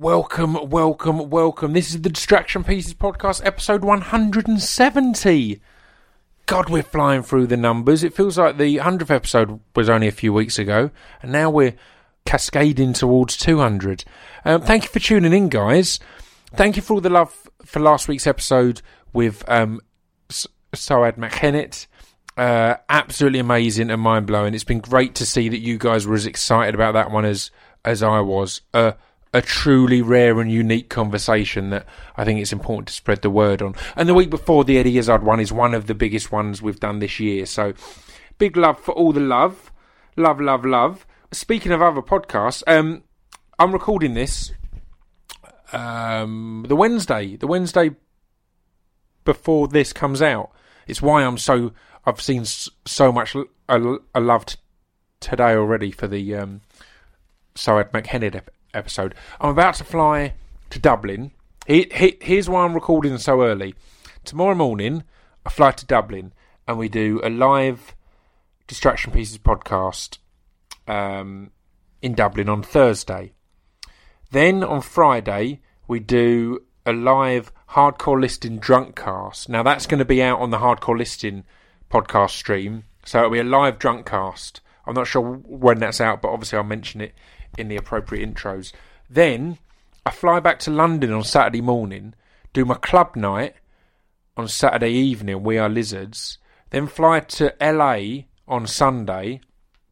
Welcome, welcome, welcome. This is the Distraction Pieces podcast, episode 170. God, we're flying through the numbers. It feels like the 100th episode was only a few weeks ago, and now we're cascading towards 200. Thank you for tuning in, guys. Thank you for all the love for last week's episode with Soad McKennett. Absolutely amazing and mind-blowing. It's been great to see that you guys were as excited about that one as I was. A truly rare and unique conversation that I think it's important to spread the word on. And the week before, the Eddie Izzard one is one of the biggest ones we've done this year. So, big love for all the love. Love, love, love. Speaking of other podcasts, I'm recording this the Wednesday before this comes out. It's why I've seen so much love today already for the Soad McKennett episode. I'm about to fly to Dublin. Here's why I'm recording so early. Tomorrow morning, I fly to Dublin and we do a live Distraction Pieces podcast in Dublin on Thursday. Then on Friday, we do a live Hardcore Listing Drunk cast. Now that's going to be out on the Hardcore Listing podcast stream. So it'll be a live drunk cast. I'm not sure when that's out, but obviously I'll mention it in the appropriate intros. Then I fly back to London on Saturday morning, do my club night on Saturday evening, We Are Lizards, then fly to LA on Sunday,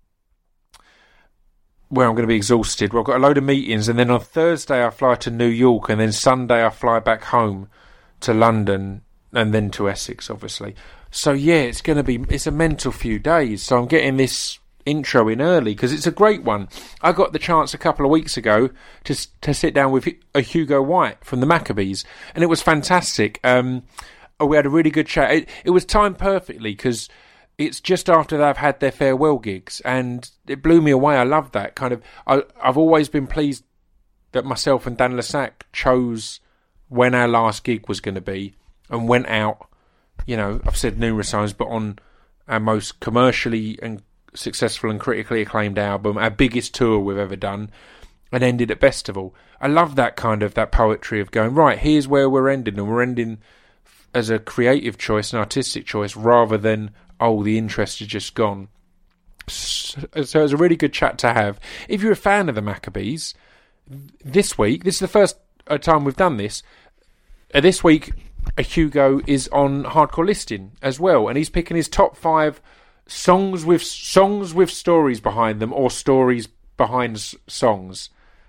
where I'm going to be exhausted. Well, I've got a load of meetings, and then on Thursday I fly to New York, and then Sunday I fly back home to London, and then to Essex, obviously. So yeah, it's a mental few days, so I'm getting this intro in early because it's a great one. I got the chance a couple of weeks ago to sit down with Hugo White from the Maccabees, and it was fantastic. We had a really good chat. It was timed perfectly because it's just after they've had their farewell gigs, and it blew me away. I love that kind of. I've always been pleased that myself and Dan Lassac chose when our last gig was going to be and went out. You know, I've said numerous times, but on our most commercially and successful and critically acclaimed album, our biggest tour we've ever done, and ended at Festival. I love that kind of that poetry of going, right, here's where we're ending, and we're ending as a creative choice, an artistic choice, rather than, oh, the interest is just gone. So it was a really good chat to have. If you're a fan of the Maccabees, this week, this is the first time we've done this, this week Hugo is on Hardcore Listing as well, and he's picking his top 5 songs with stories behind them, or stories behind songs.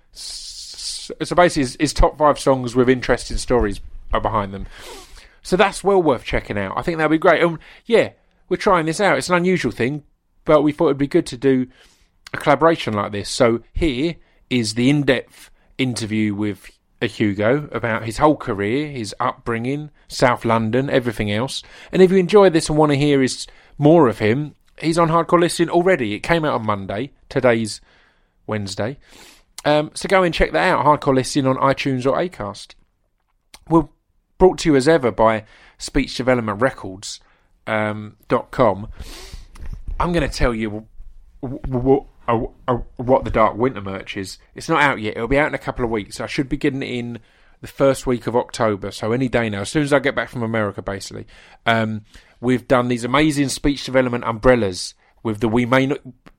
So basically, his top 5 songs with interesting stories are behind them. So that's well worth checking out. I think that'd be great. Yeah, we're trying this out. It's an unusual thing, but we thought it'd be good to do a collaboration like this. So here is the in-depth interview with Hugo about his whole career, his upbringing, South London, everything else. And if you enjoy this and want to hear more of him, he's on Hardcore Listing already. It came out on Monday. Today's Wednesday. So go and check that out. Hardcore Listing on iTunes or Acast. We're brought to you as ever by Speech Development Records .com. I'm going to tell you what the Dark Winter merch is. It's not out yet. It'll be out in a couple of weeks. I should be getting it in the first week of October, so any day now, as soon as I get back from America, basically. We've done these amazing speech development umbrellas with the We May Not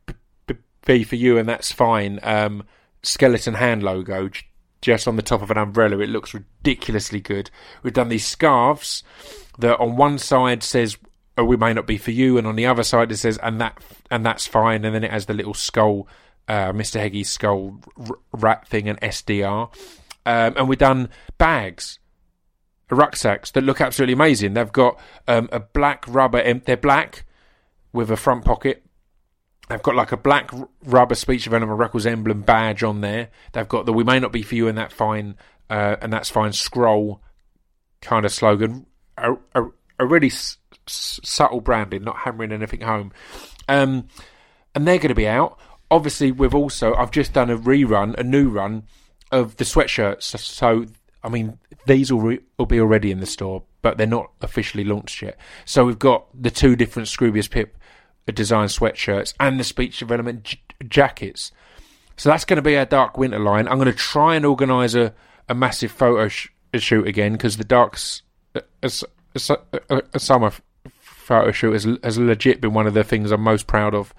Be For You, and That's Fine skeleton hand logo just on the top of an umbrella. It looks ridiculously good. We've done these scarves that on one side says, oh, we may not be for you, and on the other side it says, and that's fine, and then it has the little skull, Mr. Heggy's skull rat thing, and SDR. And we've done bags, rucksacks that look absolutely amazing. They've got a black rubber, they're black with a front pocket. They've got like a black rubber Speech Development Records emblem badge on there. They've got the We May Not Be For You, and That's Fine scroll kind of slogan. A really subtle branding, not hammering anything home. And they're going to be out. Obviously, I've just done a new run of the sweatshirts. So, I mean, these will be already in the store, but they're not officially launched yet. So we've got the 2 different Scroobius Pip design sweatshirts and the speech development jackets. So that's going to be our Dark Winter line. I'm going to try and organise a massive photo shoot again, because the Dark's a summer photo shoot has legit been one of the things I'm most proud of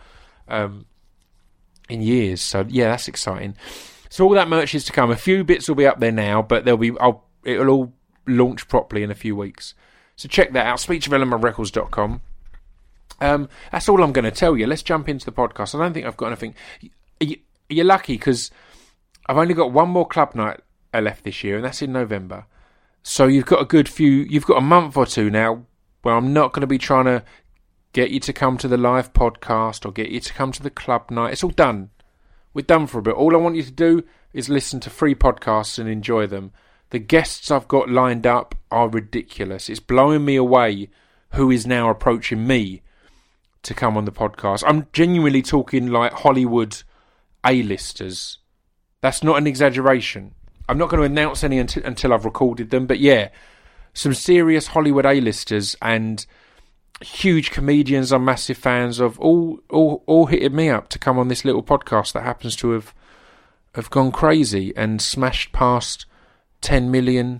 in years. So yeah, that's exciting. So all that merch is to come. A few bits will be up there now, but it'll all launch properly in a few weeks. So check that out, speechofelementrecords.com. That's all I'm going to tell you. Let's jump into the podcast. I don't think I've got anything. You're lucky, because I've only got one more club night left this year, and that's in November. So you've got a month or two now where I'm not going to be trying to get you to come to the live podcast or get you to come to the club night. It's all done. We're done for a bit. All I want you to do is listen to free podcasts and enjoy them. The guests I've got lined up are ridiculous. It's blowing me away who is now approaching me to come on the podcast. I'm genuinely talking like Hollywood A-listers. That's not an exaggeration. I'm not going to announce any until I've recorded them, but yeah, some serious Hollywood A-listers and huge comedians I'm massive fans of all hitted me up to come on this little podcast that happens to have gone crazy and smashed past 10 million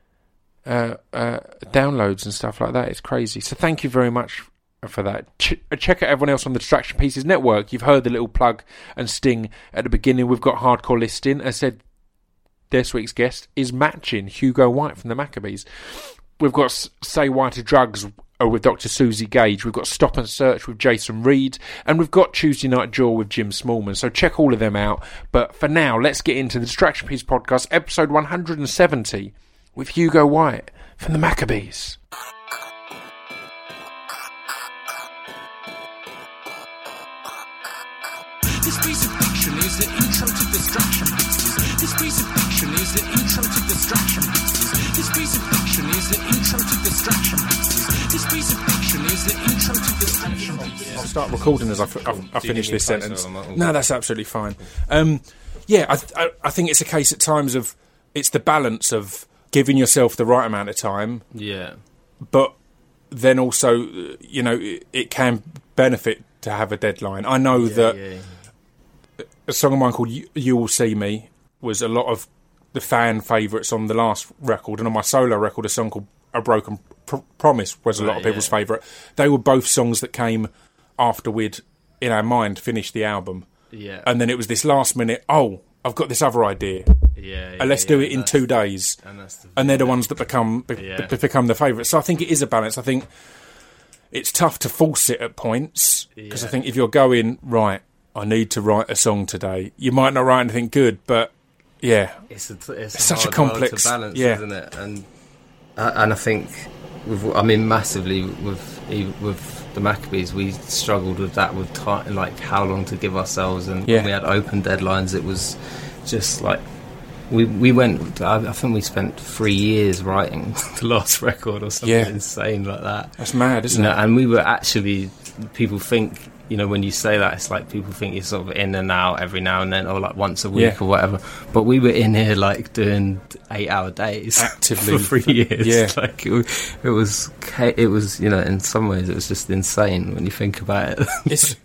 downloads and stuff like that. It's crazy. So thank you very much for that. Check out everyone else on the Distraction Pieces Network. You've heard the little plug and sting at the beginning. We've got Hardcore Listing. As I said, this week's guest is matching Hugo White from the Maccabees. We've got Say Why to Drugs with Dr. Susie Gage. We've got Stop and Search with Jason Reed. And we've got Tuesday Night Jaw with Jim Smallman. So check all of them out. But for now, let's get into the Distraction Piece podcast, episode 170, with Hugo White from the Maccabees. This piece of fiction is the intro to Distraction Pieces. This piece of fiction is the intro to Distraction Pieces. This piece of fiction is the intro to Distraction Pieces. This piece of fiction is the intro to Distraction Pieces. I'll start recording as I finish this sentence. No, that's absolutely fine. I think it's a case at times of it's the balance of giving yourself the right amount of time. Yeah. But then also, you know, it can benefit to have a deadline. I know that a song of mine called You Will See Me was a lot of the fan favourites on the last record, and on my solo record a song called A Broken Promise was a lot of people's favourite. They were both songs that came after we'd, in our mind, finished the album. Yeah. And then it was this last minute, I've got this other idea. And let's do it in 2 days. And they're the ones that become the favourites. So I think it is a balance. I think it's tough to force it at points, because I think if you're going, right, I need to write a song today, you might not write anything good, but it's such a complex to balance, isn't it? And I think, massively with the Maccabees, we struggled with that, with time, like how long to give ourselves, and when we had open deadlines, it was just like we went. I think we spent 3 years writing the last record or something insane like that. That's mad, isn't it? And we were actually, people think, you know, when you say that, it's like people think you're sort of in and out every now and then, or like once a week or whatever. But we were in here like doing 8-hour days actively for 3 years. Yeah, like it was, you know, in some ways it was just insane when you think about it.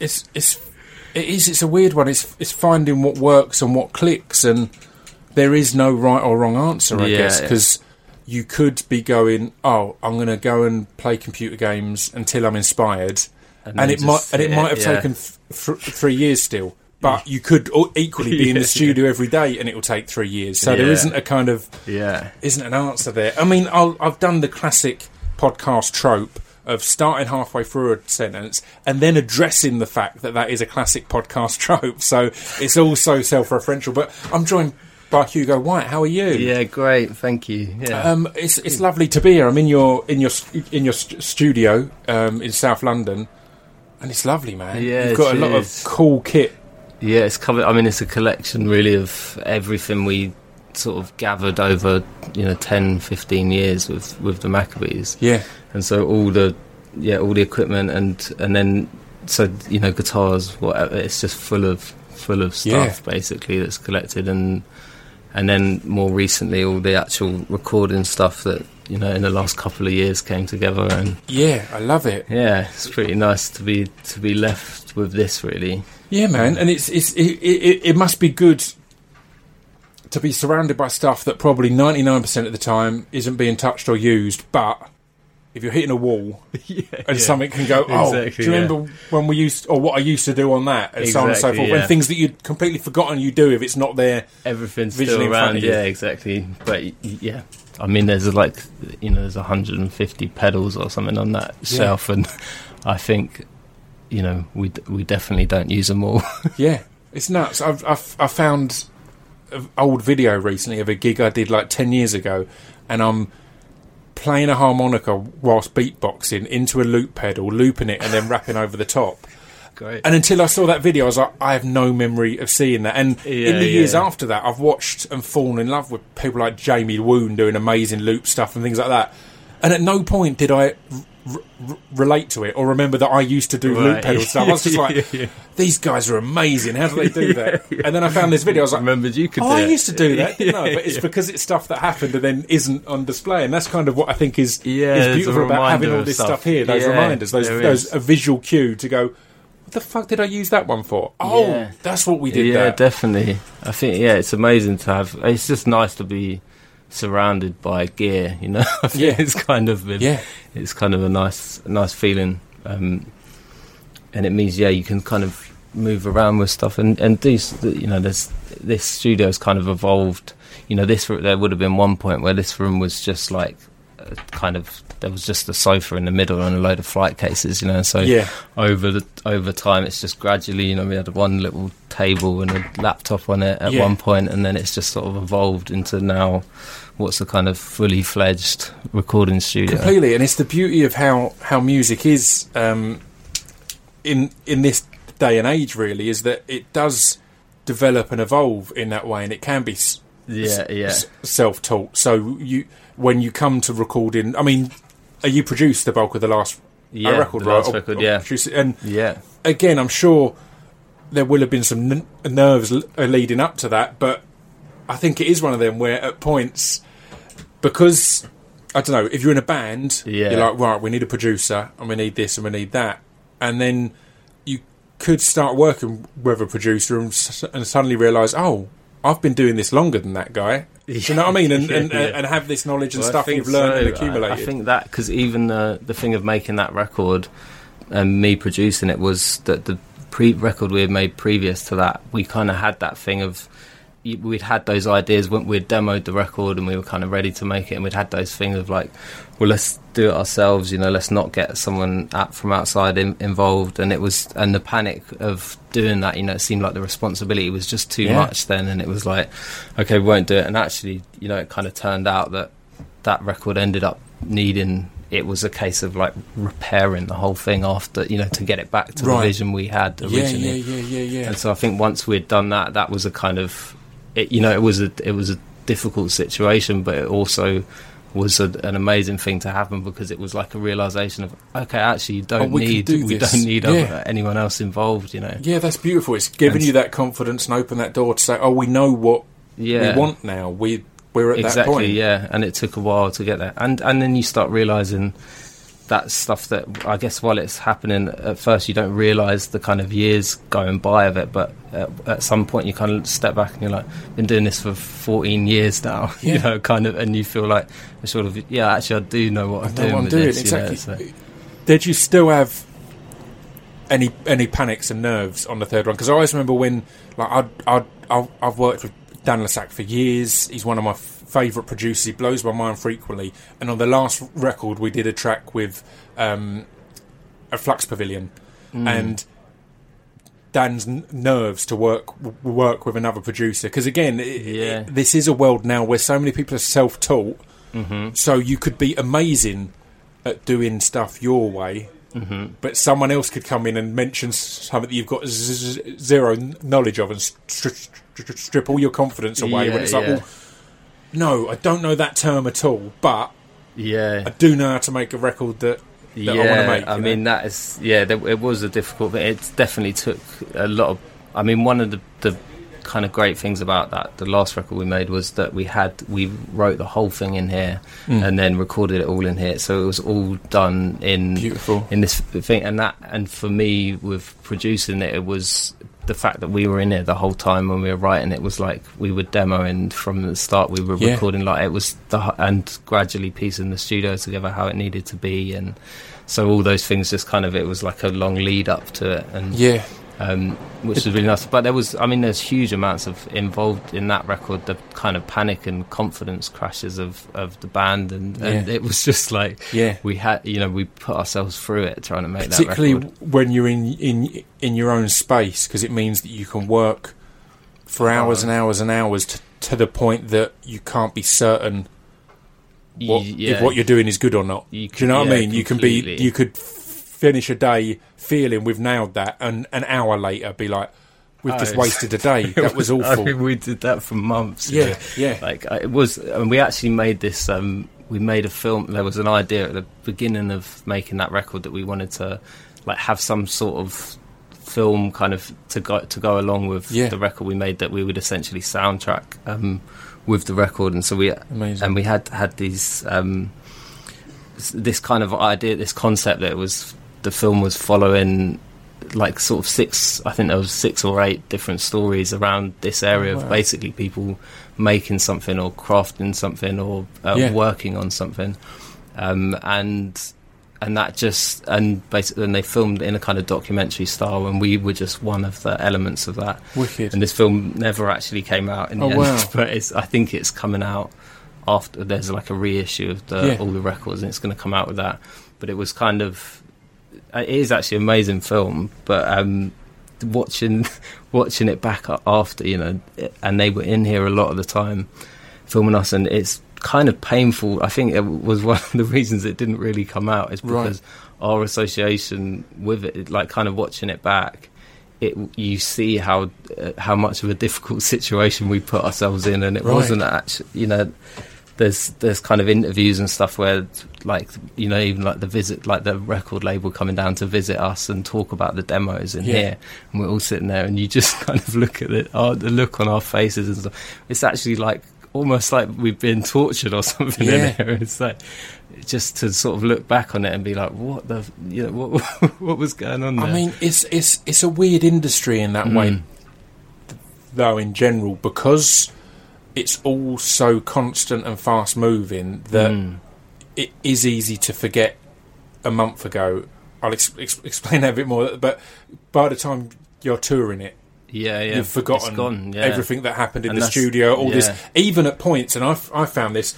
It's a weird one. It's finding what works and what clicks, and there is no right or wrong answer, I guess, because you could be going, I'm going to go and play computer games until I'm inspired. And it might have taken 3 years still, but you could equally be in the studio every day, and it will take 3 years. So there isn't a kind of isn't an answer there. I mean, I've done the classic podcast trope of starting halfway through a sentence and then addressing the fact that is a classic podcast trope. So it's also self-referential. But I'm joined by Hugo White. How are you? Yeah, great, thank you. Yeah. It's lovely to be here. I'm in your studio in South London. And it's lovely, man. Yeah, you've got a lot of cool kit. Yeah, it's covered. I mean, it's a collection really of everything we sort of gathered over, 10, 15 years with the Maccabees. Yeah. And so all the equipment and then guitars, whatever. It's just full of stuff basically that's collected, and then more recently all the actual recording stuff that in the last couple of years came together, and yeah, I love it. Yeah, it's pretty nice to be left with this, really. Yeah, man, and it must be good to be surrounded by stuff that probably 99% of the time isn't being touched or used, but if you're hitting a wall and something can go, exactly, do you remember when we used, or what I used to do on that, and so on and so forth, when things that you'd completely forgotten you do, if it's not there, everything's still around, exactly. But yeah, I mean, there's there's 150 pedals or something on that shelf, and I think, we definitely don't use them all. Yeah, it's nuts. I found an old video recently of a gig I did like 10 years ago, and I'm playing a harmonica whilst beatboxing into a loop pedal, looping it and then rapping over the top. Great. And until I saw that video, I was like, I have no memory of seeing that. And in the years after that, I've watched and fallen in love with people like Jamie Woon doing amazing loop stuff and things like that. And at no point did I relate to it or remember that I used to do loop pedal stuff. I was just like, these guys are amazing. How do they do that? And then I found this video. I was like, remembered you could do I used to do that, didn't I? But it's because it's stuff that happened and then isn't on display. And that's kind of what I think is beautiful about having all this stuff here. Those reminders, those a visual cue to go, what the fuck did I use that one for? Oh, that's what we did. Yeah, definitely. I think it's amazing to have. It's just nice to be surrounded by gear, I think it's kind of it's kind of a nice feeling, and it means you can kind of move around with stuff and do, this studio's kind of evolved. There would have been one point where this room was just like there was just a sofa in the middle and a load of flight cases, so over time it's just gradually, we had one little table and a laptop on it at one point, and then it's just sort of evolved into now what's a kind of fully fledged recording studio. Completely, and it's the beauty of how music is in this day and age, really, is that it does develop and evolve in that way, and it can be self-taught. So when you come to recording, I mean, you produced the bulk of the last record, right? Last record, and again, I'm sure there will have been some nerves leading up to that, but I think it is one of them where at points, because I don't know, if you're in a band, you're like, right, we need a producer and we need this and we need that, and then you could start working with a producer and suddenly realise, oh, I've been doing this longer than that guy. Do you know what I mean? And have this knowledge and stuff you've learned and accumulated. I think that, because even the thing of making that record and me producing it was that the record we had made previous to that, we kind of had that thing of, we'd had those ideas when we'd demoed the record and we were kind of ready to make it, and we'd had those things of like, well, let's do it ourselves, let's not get someone from outside involved, and the panic of doing that, it seemed like the responsibility was just too much then, and it was like, okay, we won't do it. And actually, it kind of turned out that record ended up needing, it was a case of like repairing the whole thing after, to get it back to the vision we had originally. Yeah. And so I think once we'd done that, that was a kind of, it was a difficult situation, but it also was an amazing thing to happen, because it was like a realisation of, okay, actually we don't need anyone else involved, Yeah, that's beautiful. It's giving you that confidence and open that door to say, oh, we know what we want now. We're at that point. And it took a while to get there, and then you start realising that stuff that, I guess, while it's happening at first, you don't realise the kind of years going by of it, but at some point you kind of step back and you're like, been doing this for 14 years now, kind of, and you feel like sort of, actually I do know what I'm doing with this. Exactly. So. Did you still have any panics and nerves on the third one? Because I always remember when, like, I've worked with Dan Lassac for years. He's one of my favourite producers. He blows my mind frequently. And on the last record, we did a track with a Flux Pavilion, and Dan's nerves to work with another producer. Because again, this is a world now where so many people are self-taught. Mm-hmm. So you could be amazing at doing stuff your way. Mm-hmm. But someone else could come in and mention something that you've got zero knowledge of and strip all your confidence away. When it's like, well, no, I don't know that term at all, but I do know how to make a record that I want to make. I mean, that is, it was a difficult, but it definitely took a lot of, I mean, one of the kind of great things about that, the last record we made, was that we wrote the whole thing in here and then recorded it all in here. So it was all done in this thing. And for me, with producing it, it was the fact that we were in it the whole time when we were writing it. Was like we were demoing from the start. We were recording like it was and gradually piecing the studio together how it needed to be, and so all those things just kind of, it was like a long lead up to it, and which was really nice. But there's huge amounts of involved in that record, the kind of panic and confidence crashes of the band, and it was just like we had, we put ourselves through it trying to make that record. Particularly when you're in your own space, because it means that you can work for hours and hours and hours to the point that you can't be certain if what you're doing is good or not. Do you know what I mean? Completely. You could finish a day feeling we've nailed that, and an hour later be like, we've just wasted a day. That was awful. I mean, we did that for months. Yeah. Like it was, and we actually made this. We made a film. There was an idea at the beginning of making that record that we wanted to like have some sort of film kind of to go along with the record we made, that we would essentially soundtrack with the record. And so we had these this kind of idea, this concept that it was, the film was following like sort of 6 or 8 different stories around this area of basically people making something or crafting something or working on something, and that just, and basically, and they filmed in a kind of documentary style, and we were just one of the elements of that. Wicked. And this film never actually came out in the end, but I think it's coming out after. There's like a reissue of all the records, and it's going to come out with that. But it was kind of, it is actually an amazing film, but watching it back after, and they were in here a lot of the time filming us, and it's kind of painful. I think it was one of the reasons it didn't really come out, is because our association with it, like kind of watching it back, you see how much of a difficult situation we put ourselves in, and it wasn't actually, there's kind of interviews and stuff where, like, even like the visit, like the record label coming down to visit us and talk about the demos in here, and we're all sitting there, and you just kind of look at the look on our faces and stuff. It's actually like almost like we've been tortured or something in here. It's like, just to sort of look back on it and be like, what the, what was going on there? I mean, it's a weird industry in that way, though, in general, because it's all so constant and fast moving that it is easy to forget a month ago. I'll explain that a bit more, but by the time you're touring it, you've forgotten everything that happened in the studio, all this, even at points, and I found this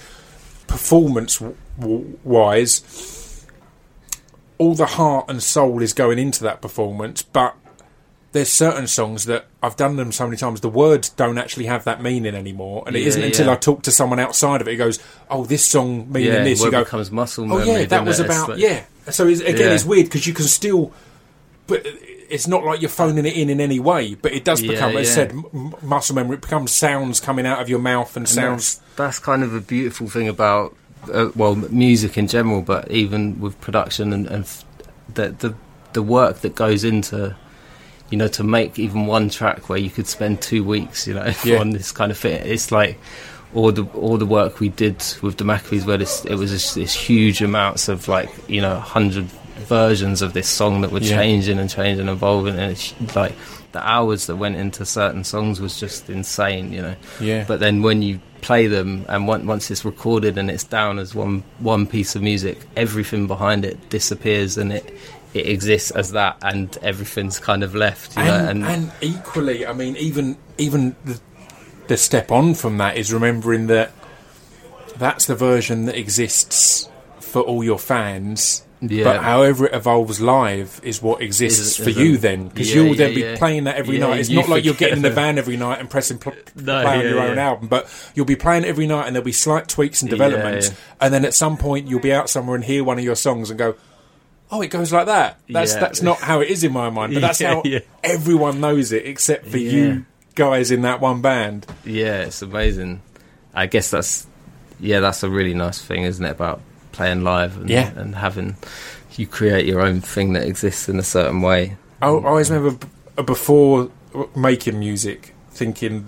performance-wise, all the heart and soul is going into that performance, but there's certain songs that I've done them so many times, the words don't actually have that meaning anymore, and it isn't until I talk to someone outside of it, it goes, oh, this song meaning this, you go, becomes muscle memory, that was about, so it's weird, because you can still, but it's not like you're phoning it in any way, but it does become, as I said, muscle memory. It becomes sounds coming out of your mouth and sounds. That's kind of a beautiful thing about, music in general, but even with production and the work that goes into, to make even one track where you could spend 2 weeks, on this kind of thing. It's like all the work we did with the Maccabees, where it was this huge amounts of 100 versions of this song that were changing and evolving, and it's like the hours that went into certain songs was just insane, but then when you play them, and once it's recorded and it's down as one piece of music, everything behind it disappears, and it exists as that, and everything's kind of left, and equally, I mean, even the step on from that is remembering that that's the version that exists for all your fans. But however it evolves live is what exists for you then, because you'll then be playing that every night. It's not like you're getting in the van every night and pressing play on your own album, but you'll be playing it every night, and there'll be slight tweaks and developments, and then at some point you'll be out somewhere and hear one of your songs and go, oh, it goes like that. That's not how it is in my mind, but that's how everyone knows it, except for you guys in that one band. Yeah, it's amazing. I guess that's a really nice thing, isn't it, about playing live and having, you create your own thing that exists in a certain way. I always remember before making music, thinking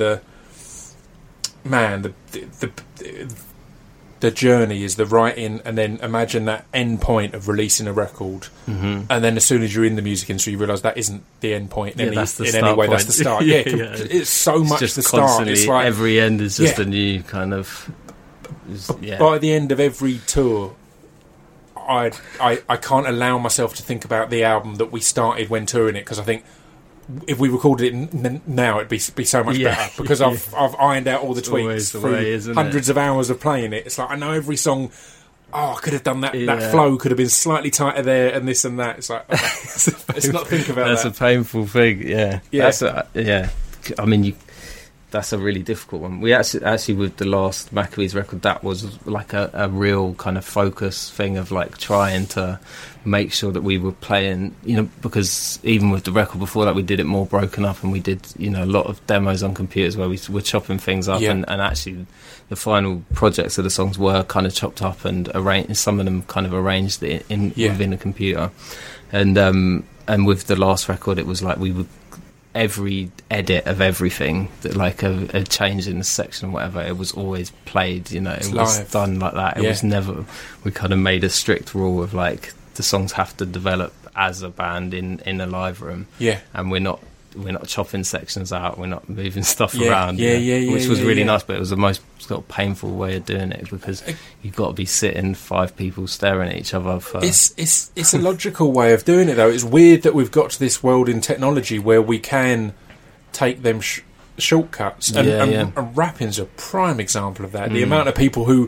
the journey is the writing, and then imagine that end point of releasing a record, and then as soon as you're in the music industry, you realise that isn't the end point in any way. That's the start. It's so much just the start. It's like every end is just a new kind of. By the end of every tour, I can't allow myself to think about the album that we started when touring it, because I think if we recorded it now, it'd be so much better, because I've ironed out all the tweaks through hundreds of hours of playing it. It's like I know every song. Oh, I could have done that. That flow could have been slightly tighter there, and this and that. It's like let's not think about that. That's a painful thing. Yeah. I mean, that's a really difficult one. We actually with the last Maccabees record, that was like a real kind of focus thing of like trying to make sure that we were playing, because even with the record before that, we did it more broken up, and we did, a lot of demos on computers where we were chopping things up, and actually the final projects of the songs were kind of chopped up and arranged. Some of them kind of arranged within a computer, and with the last record, it was like we would. Every edit of everything, that like a change in the section or whatever, it was always played, it was live. Done like that. It was never, we kind of made a strict rule of like the songs have to develop as a band in a live room, and we're not chopping sections out, we're not moving stuff around, which was really nice, but it was the most sort of painful way of doing it, because you've got to be sitting 5 people staring at each other for... It's a logical way of doing it, though. It's weird that we've got to this world in technology where we can take them shortcuts, and rapping's a prime example of that. The amount of people who,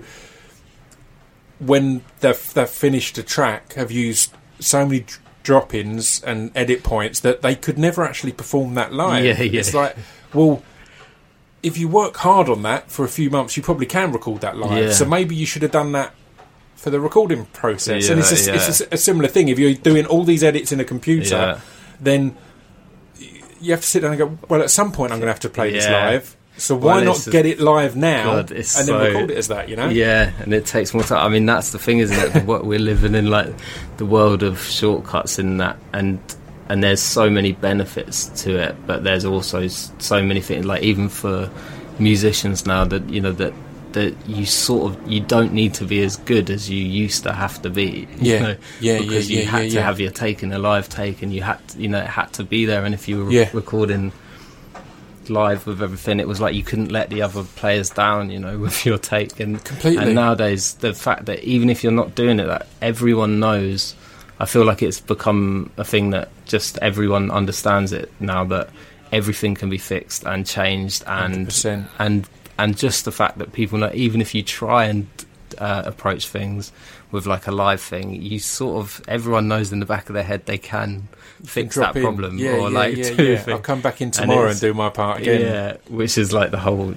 when they've finished a track, have used so many drop-ins and edit points that they could never actually perform that live. It's like, well, if you work hard on that for a few months, you probably can record that live. So maybe you should have done that for the recording process. And it's a similar thing. If you're doing all these edits in a computer, then you have to sit down and go, well, at some point I'm going to have to play this live. So why not get it live now and then record it as that, Yeah, and it takes more time. I mean, that's the thing, isn't it? What we're living in, like the world of shortcuts in that, and there's so many benefits to it, but there's also so many things, like even for musicians now, that that you don't need to be as good as you used to have to be. Because you had to have your take in a live take, and you had to, it had to be there, and if you were recording live with everything, it was like you couldn't let the other players down, with your take, and completely. And nowadays, the fact that even if you're not doing it, that everyone knows, I feel like it's become a thing that just everyone understands it now, that everything can be fixed and changed, and 100%. and just the fact that people know, even if you try and approach things with like a live thing, you sort of, everyone knows in the back of their head they can fix that problem, I'll come back in tomorrow and do my part again, which is like the whole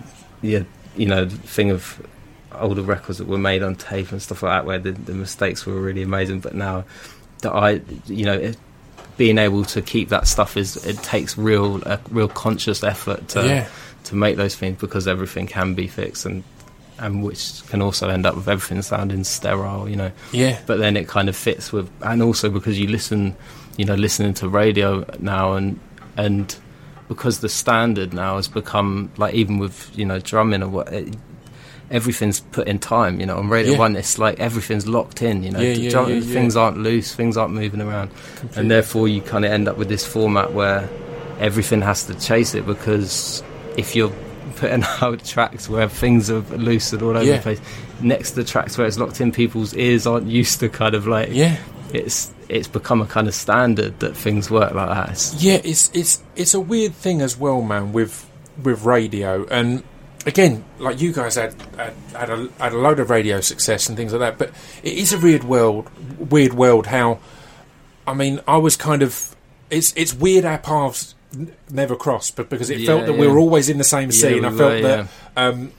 thing of older records that were made on tape and stuff like that, where the mistakes were really amazing, but now that being able to keep that stuff, it takes real conscious effort to make those things, because everything can be fixed, and which can also end up with everything sounding sterile, but then it kind of fits with, and also because you listening to radio now, and because the standard now has become, like, even with drumming or what, everything's put in time, on Radio 1 it's like everything's locked in, things aren't loose, things aren't moving around. Completely. And therefore you kind of end up with this format where everything has to chase it, because if you're putting out tracks where things are loose and all over the place, next to the tracks where it's locked in, people's ears aren't used to kind of like it's become a kind of standard that things work like that. It's a weird thing as well, man, with radio. And again, like, you guys had a load of radio success and things like that, but it is a weird world how, I mean, I was kind of, it's weird our paths never crossed, but because it felt that we were always in the same scene. I felt that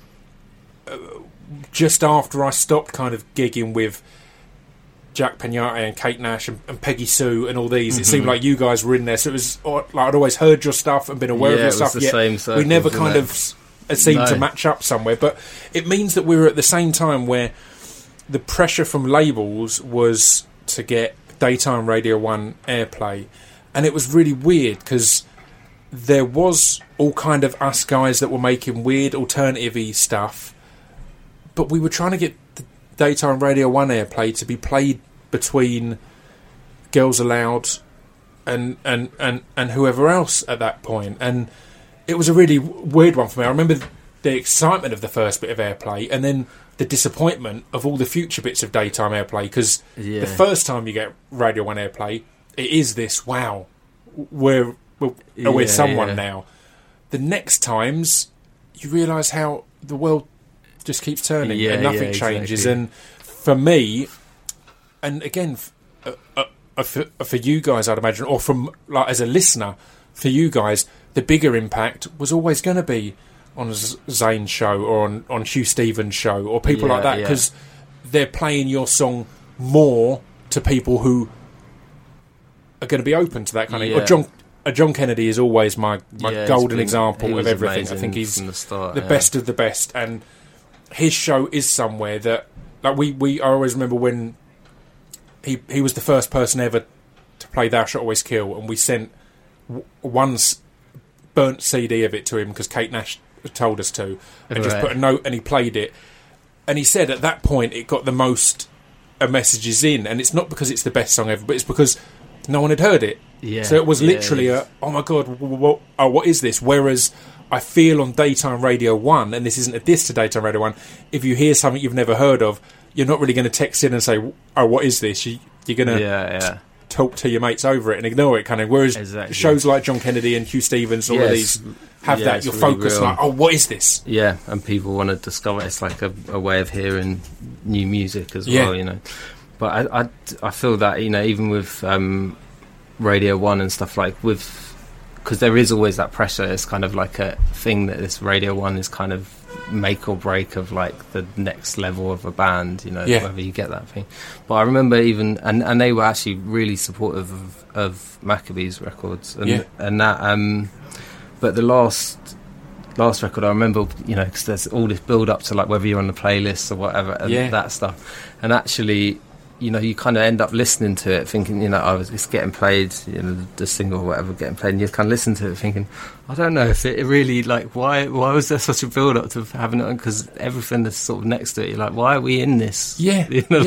just after I stopped kind of gigging with Jack Peñate and Kate Nash and Peggy Sue and all these, it seemed like you guys were in there, so it was like I'd always heard your stuff and been aware of your stuff, yet we never kind of seemed to match up somewhere. But it means that we were at the same time where the pressure from labels was to get daytime Radio 1 airplay, and it was really weird, because there was all kind of us guys that were making weird alternative-y stuff, but we were trying to get the daytime Radio 1 airplay to be played between Girls Aloud and whoever else at that point. And it was a really weird one for me. I remember the excitement of the first bit of airplay, and then the disappointment of all the future bits of daytime airplay, because the first time you get Radio 1 airplay, it is this, wow, we're someone now. The next times, you realise how the world just keeps turning and nothing changes. And for me, and again, for you guys, I'd imagine, or from like as a listener, for you guys, the bigger impact was always going to be on Zayn's show or on Hugh Stevens' show or people like that, because they're playing your song more to people who are going to be open to that kind of... John Kennedy is always my golden example of everything. I think he's the best of the best, and his show is somewhere that, like, I always remember when he was the first person ever to play Thou Shalt Always Kill, and we sent one burnt CD of it to him because Kate Nash told us to, and just put a note, and he played it, and he said at that point it got the most messages in, and it's not because it's the best song ever, but it's because no one had heard it. So it was literally oh my god, what is this? Whereas I feel on Daytime Radio 1, and this isn't a diss to Daytime Radio 1, if you hear something you've never heard of, you're not really going to text in and say, oh, what is this? You're going to talk to your mates over it and ignore it, kind of. Whereas shows like John Kennedy and Hugh Stevens, all of these have that. You're really focused like, oh, what is this? Yeah, and people want to discover. It's like a way of hearing new music as well, you know. But I feel that, you know, even with Radio 1 and stuff, like because there is always that pressure. It's kind of like a thing that this Radio 1 is kind of make or break of like the next level of a band, you know, whether you get that thing. But I remember even, and they were actually really supportive of Maccabees Records and that. But the last record, I remember, you know, because there's all this build up to like whether you're on the playlist or whatever, and that stuff. And actually, you know, you kind of end up listening to it thinking, you know, it's getting played, you know, the single or whatever getting played, and you kind of listen to it thinking, I don't know if it really, like, why was there such a build-up to having it on, because everything that's sort of next to it, you're like, why are we in this? You know,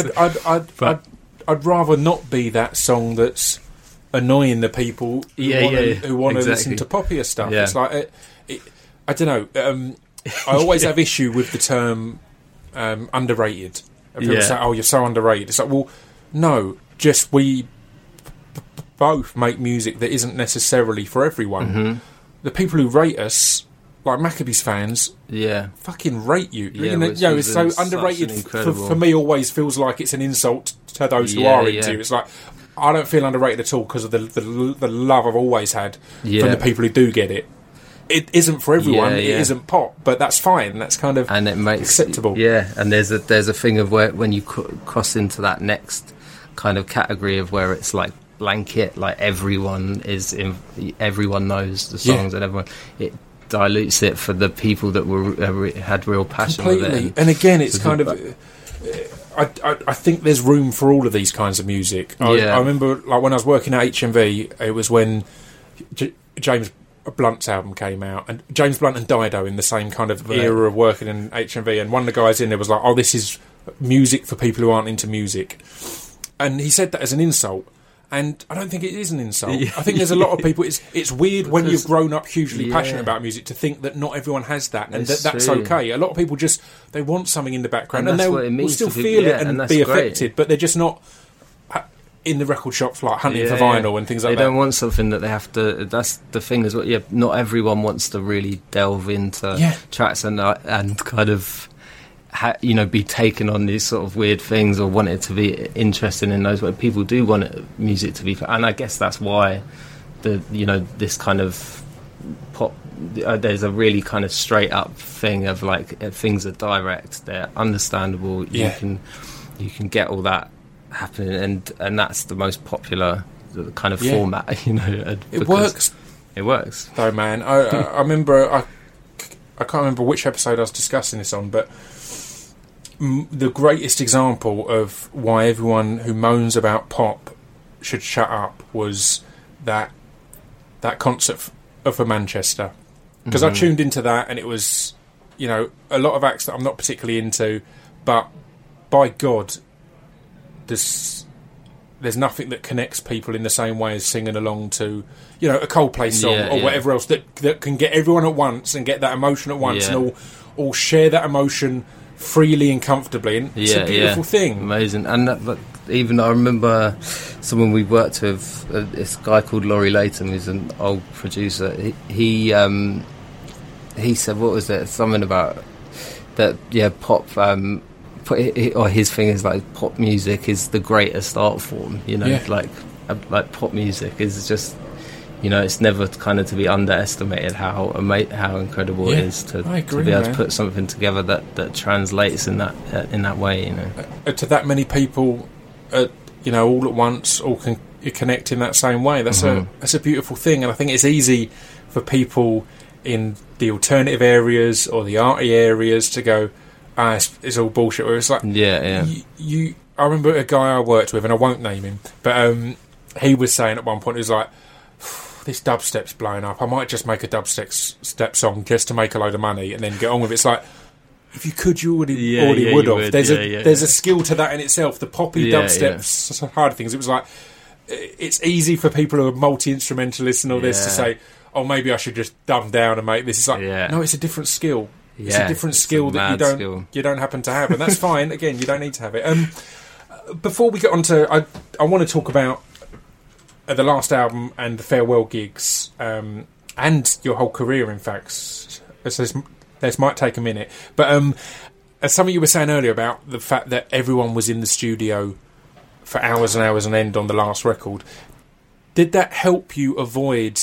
like, I'd rather not be that song that's annoying the people who want to listen to poppier stuff. It's like, I don't know, I always have issue with the term underrated. People say, oh, you're so underrated. It's like, well, no, just we both make music that isn't necessarily for everyone. The people who rate us, like Maccabees fans, fucking rate you. You know, it's so underrated. For me, always feels like it's an insult to those who are into it. It's like, I don't feel underrated at all because of the love I've always had from the people who do get it. It isn't for everyone. It isn't pop, but that's fine. That's kind of acceptable. And there's a thing of where when you cross into that next kind of category of where it's like blanket, like everyone knows the songs and everyone. It dilutes it for the people that had real passion completely. With it. And again, it's kind of. I think there's room for all of these kinds of music. I remember, like when I was working at HMV, it was when James Blunt's album came out, and James Blunt and Dido in the same kind of era of working in HMV, and one of the guys in there was like, oh, this is music for people who aren't into music, and he said that as an insult, and I don't think it is an insult. I think there's a lot of people, it's weird when you've grown up hugely passionate about music to think that not everyone has that, and that's okay. A lot of people just, they want something in the background, and they'll still feel it and be affected, but they're just not in the record shops like hunting for vinyl and things like that. They don't want something that they have to. That's the thing as well. Not everyone wants to really delve into tracks and kind of be taken on these sort of weird things or want it to be interesting in those ways. People do want music to be, and I guess that's why this kind of pop. There's a really kind of straight up thing of like things are direct, they're understandable. You can get all that happening, and that's the most popular kind of format. It works though, man. I remember I can't remember which episode I was discussing this on, but the greatest example of why everyone who moans about pop should shut up was that concert for Manchester, because I tuned into that, and it was, you know, a lot of acts that I'm not particularly into, but by God, there's nothing that connects people in the same way as singing along to, you know, a Coldplay song or whatever else that can get everyone at once and get that emotion at once and all share that emotion freely and comfortably, and it's a beautiful thing. Amazing. And even I remember someone we worked with, this guy called Laurie Layton, who's an old producer. He said, what was it? Something about that. Yeah, pop. Or his thing is like pop music is the greatest art form. You know, like pop music is just, you know, it's never kind of to be underestimated how incredible it is to be able to put something together that translates in that way. You know, to that many people, you know, all at once, all can connect in that same way. That's a beautiful thing, and I think it's easy for people in the alternative areas or the arty areas to go, it's all bullshit. Where it's like, I remember a guy I worked with, and I won't name him, but he was saying at one point, he was like, this dubstep's blowing up. I might just make a dubstep song just to make a load of money and then get on with it. It's like, if you could, you already would have. There's a skill to that in itself. The poppy dubstep side of things. It was like, it's easy for people who are multi-instrumentalists and all this to say, oh, maybe I should just dumb down and make this. It's like, no, it's a different skill. It's a different skill that you don't happen to have, and that's fine. Again, you don't need to have it. Before we get on to, I want to talk about the last album and the farewell gigs, and your whole career. In fact, this might take a minute, but as some of you were saying earlier about the fact that everyone was in the studio for hours and hours on end on the last record, did that help you avoid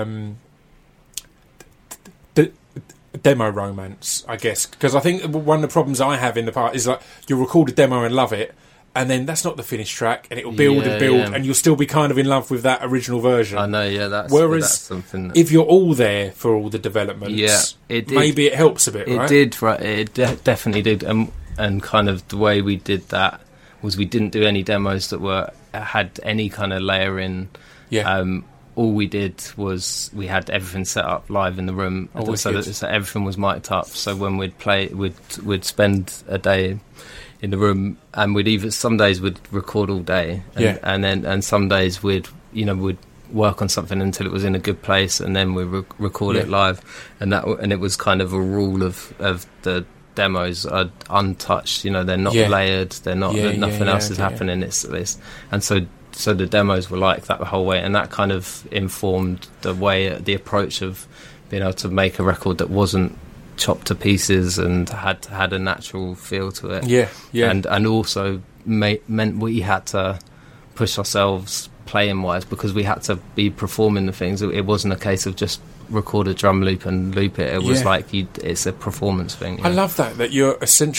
demo romance, I guess? Because I think one of the problems I have in the part is like, you'll record a demo and love it, and then that's not the finished track, and it will build and build, and you'll still be kind of in love with that original version. I know, that's something. If you're all there for all the developments, maybe it helps a bit, right? It did, right? It definitely did, and kind of the way we did that was we didn't do any demos that had any kind of layer in. All we did was we had everything set up live in the room, so everything was mic'd up. So when we'd play, we'd spend a day in the room, and some days we'd record all day, and some days we'd work on something until it was in a good place, and then we record it live, and it was kind of a rule of the demos are untouched. You know, they're not layered, they're not nothing else is happening. It's and so the demos were like that the whole way, and that kind of informed the approach of being able to make a record that wasn't chopped to pieces and had a natural feel to it. And also meant we had to push ourselves playing wise, because we had to be performing the things. It wasn't a case of just record a drum loop and loop it. It was like it's a performance thing. I love that you're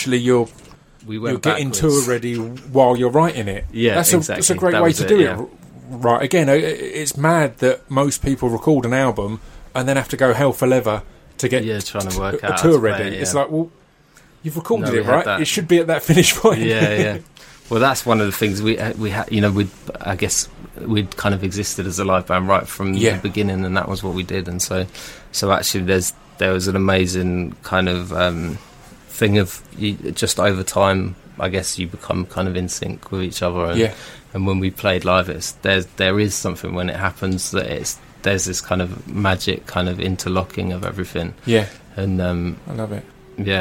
getting tour ready while you're writing it. That's a great way to do it. Right, again, it's mad that most people record an album and then have to go hell for leather to get trying to work out a tour ready. It's like, well, you've recorded it, right? It should be at that finish point. Well, that's one of the things we had. You know, I guess we'd kind of existed as a live band right from the beginning, and that was what we did. And so actually, there was an amazing kind of thing of just over time. I guess you become kind of in sync with each other. And when we played live, there is something when it happens that there's this kind of magic kind of interlocking of everything. And I love it.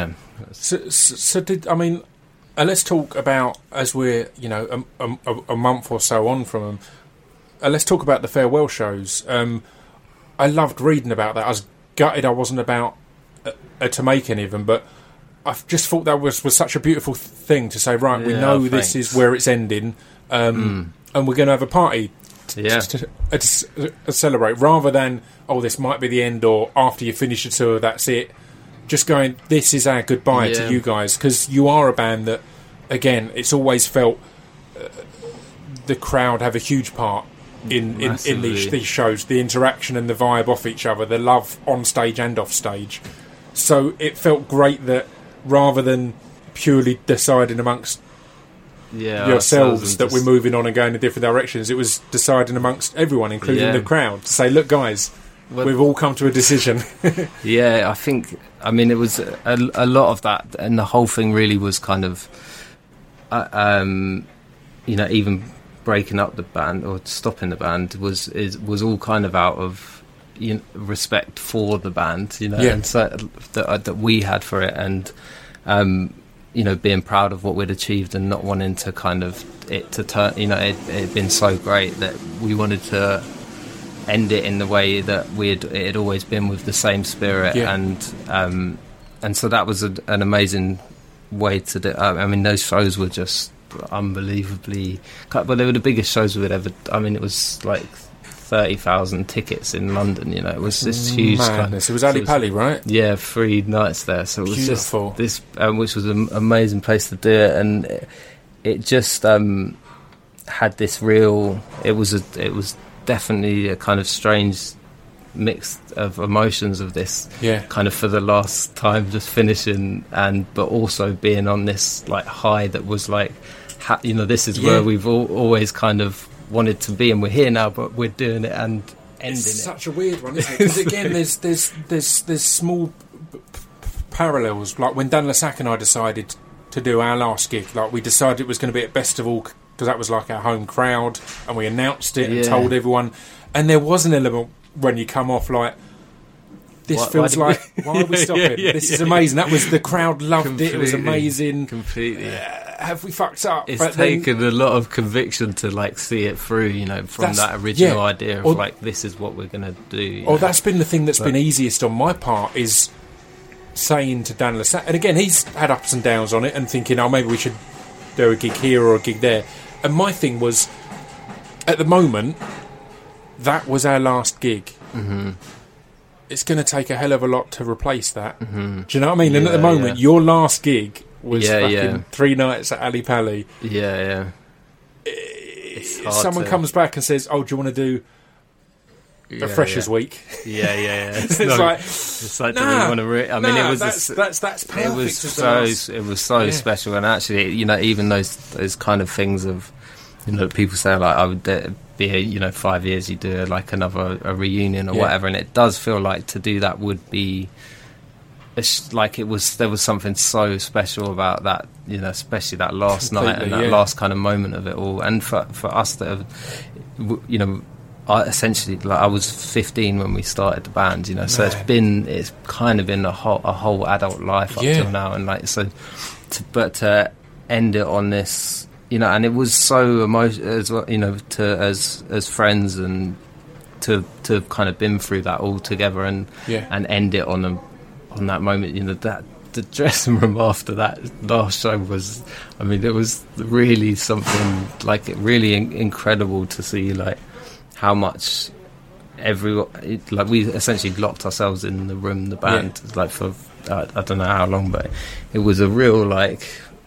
So let's talk about, as we're a month or so on from them, let's talk about the farewell shows. I loved reading about that. I was gutted I wasn't about to make any of them, but I just thought that was such a beautiful thing to say, right, we know this is where it's ending, and we're going to have a party to celebrate, rather than, this might be the end, or after you finish the tour, that's it. Just going, this is our goodbye to you guys, because you are a band that, again, it's always felt the crowd have a huge part in these shows, the interaction and the vibe off each other, the love on stage and off stage. So it felt great that rather than purely deciding amongst yourselves that we're moving on and going in different directions, it was deciding amongst everyone, including the crowd, to say, look guys, we've all come to a decision. Yeah, I think, I mean, it was a lot of that, and the whole thing really was kind of, you know, even breaking up the band or stopping the band was all kind of out of, you know, respect for the band, you know, and so that we had for it, and you know, being proud of what we'd achieved and not wanting to kind of it to turn, you know, it had been so great that we wanted to end it in the way that it had always been, with the same spirit, and so that was an amazing way to do. I mean, those shows were just unbelievably, but they were the biggest shows we'd ever. I mean, it was like 30,000 tickets in London. You know, it was this huge. Madness. It was Ali Pali, right? Yeah, 3 nights there. So it was beautiful. Just this, which was an amazing place to do it, and it just had this real. It was definitely a kind of strange mix of emotions of this kind of, for the last time, just finishing, but also being on this like high that was like, you know, this is where we've always kind of wanted to be, and we're here now, but we're doing it and ending it. It's such a weird one, isn't it? Because again, there's small parallels. Like when Dan Lassac and I decided to do our last gig, like we decided it was going to be at Festival, because that was like our home crowd, and we announced it and told everyone, and there was an element when you come off like, this feels like, why are we stopping? This is amazing. That was, the crowd loved it. It was amazing. Completely. Have we fucked up? It's taken a lot of conviction to like see it through, you know, from that original idea of like, this is what we're going to do. That's been the thing that's been easiest on my part, is saying to Dan Lassac, and again, he's had ups and downs on it, and thinking, oh, maybe we should do a gig here or a gig there. And my thing was, at the moment, that was our last gig. Mm-hmm. It's going to take a hell of a lot to replace that. Mm-hmm. Do you know what I mean? And at the moment, your last gig was fucking 3 nights at Ali Pali. Yeah, Someone comes back and says, "Oh, do you want to do a Freshers Week?" Yeah. It's like, do we want to? I mean, it was that's perfect. It was so special, and actually, you know, even those kind of things of, you know, people say like, I would be, you know, 5 years you do like another reunion or whatever, and it does feel like to do that would be. It's like there was something so special about that, you know, especially that last night and that last kind of moment of it all. And for us that have, you know, essentially, like, I was 15 when we started the band, you know, so it's kind of been a whole adult life up till now, and like, so to end it on this, you know, and it was so emotional as well, you know, as friends, and to kind of been through that all together, and end it on that moment, you know, that the dressing room after that last show was, I mean, it was really something like really incredible to see, like how much like we essentially locked ourselves in the room, the band, like for I don't know how long, but it was a real like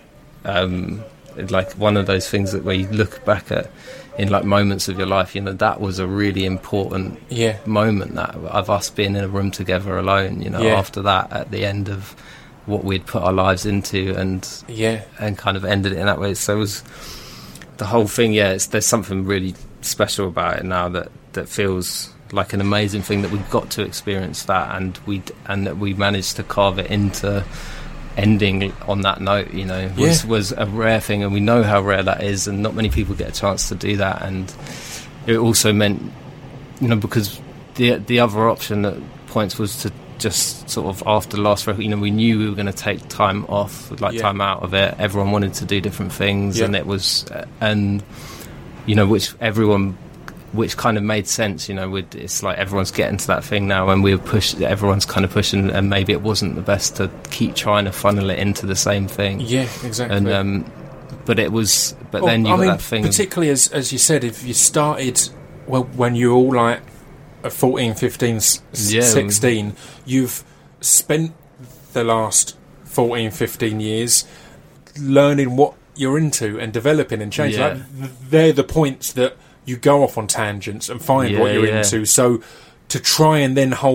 one of those things that where you look back at in like moments of your life, you know, that was a really important moment, that of us being in a room together alone, you know, after that, at the end of what we'd put our lives into, and kind of ended it in that way. So it was the whole thing. There's something really special about it now that feels like an amazing thing, that we got to experience that, and that we managed to carve it into ending on that note, you know, was a rare thing, and we know how rare that is, and not many people get a chance to do that. And it also meant, you know, because the other option at points was to just sort of, after the last record, you know, we knew we were going to take time off, like time out of it. Everyone wanted to do different things, and it was, and you know, which kind of made sense, you know. It's like everyone's getting to that thing now, and everyone's kind of pushing, and maybe it wasn't the best to keep trying to funnel it into the same thing. Yeah, exactly. And but it was, then you got that thing, particularly as you said, if you started when you're all like 14, 15, 16, you've spent the last 14, 15 years learning what you're into and developing and changing. Like, they're the points that you go off on tangents and find what you're into. So to try and then hold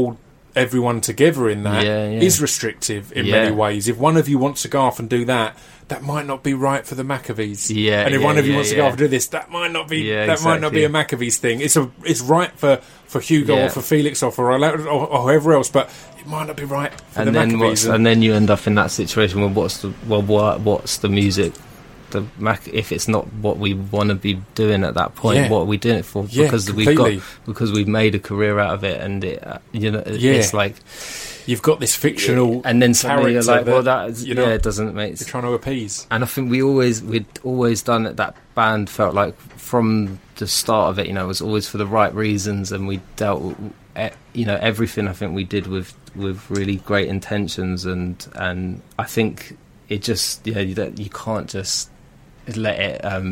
everyone together in that is restrictive in many ways. If one of you wants to go off and do that, that might not be right for the Maccabees. And if one of you wants to go off and do this, that might not be might not be a Maccabees thing. It's right for Hugo or for Felix or for or whoever else, but it might not be right for the Maccabees. And then you end up in that situation where what's the music? If it's not what we want to be doing at that point, what are we doing it for? Because we've made a career out of it, and it, it's like you've got this fictional, and then suddenly you're like, well, that it doesn't make. You're trying to appease, and I think we'd always done it. That band felt like from the start of it, it was always for the right reasons, and we dealt, everything. I think we did with really great intentions, and I think it just you can't just let it. I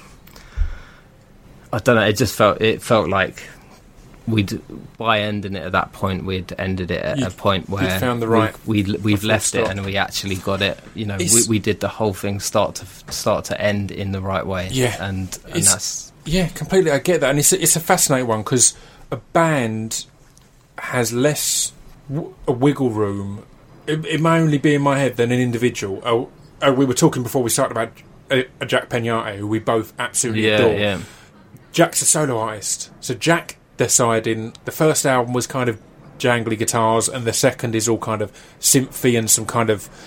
don't know. It just felt like by ending it at that point, we'd ended it at a point where found the right. We've left it, and we actually got it. We did the whole thing start to end in the right way. And that's completely. I get that, and it's a fascinating one because a band has less a wiggle room. It may only be in my head than an individual. We were talking before we started about a Jack Peñate, who we both absolutely adore. Jack's a solo artist, so Jack deciding the first album was kind of jangly guitars, and the second is all kind of synthy and some kind of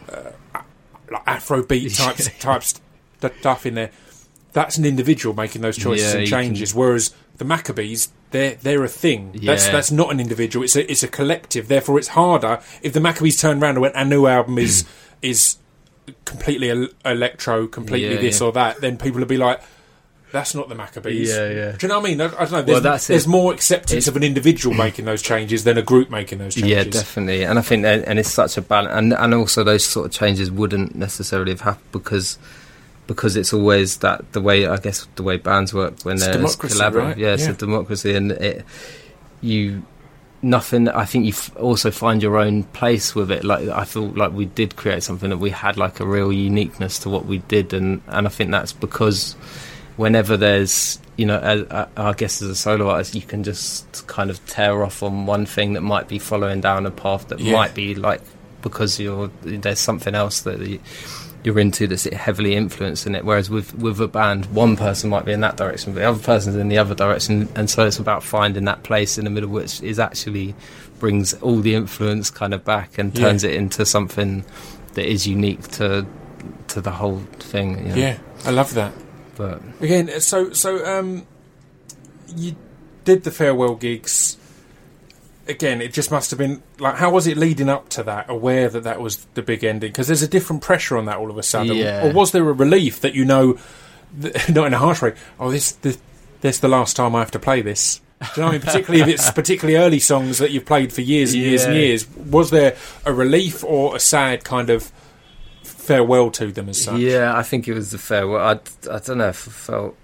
like Afrobeat type stuff in there. That's an individual making those choices and changes, whereas the Maccabees, they're a thing. That's not an individual. It's a collective. Therefore, it's harder if the Maccabees turn around and went, "Our new album is completely electro, completely this or that." Then people will be like, "That's not the Maccabees." Do you know what I mean? I don't know. There's more acceptance of an individual making those changes than a group making those changes. Yeah, definitely. And I think and it's such a balance. And also those sort of changes wouldn't necessarily have happened because it's always that the way bands work when they're collaborative. Right? It's a democracy, and nothing. I think you also find your own place with it. Like I feel like we did create something that we had like a real uniqueness to what we did, and I think that's because whenever there's I guess as a solo artist you can just kind of tear off on one thing that might be following down a path that might be like because there's something else that you're into that's heavily influencing it, whereas with a band one person might be in that direction but the other person's in the other direction, and so it's about finding that place in the middle which is actually brings all the influence kind of back and turns it into something that is unique to the whole thing. I love that. But again, so you did the farewell gigs. Again, it just must have been like, how was it leading up to that? Aware that was the big ending, because there's a different pressure on that all of a sudden. Or was there a relief that not in a harsh way? Oh, this the last time I have to play this. Do you know what I mean? Particularly if it's particularly early songs that you've played for years and years and years. Was there a relief or a sad kind of farewell to them as such? I think it was the farewell. I don't know if I felt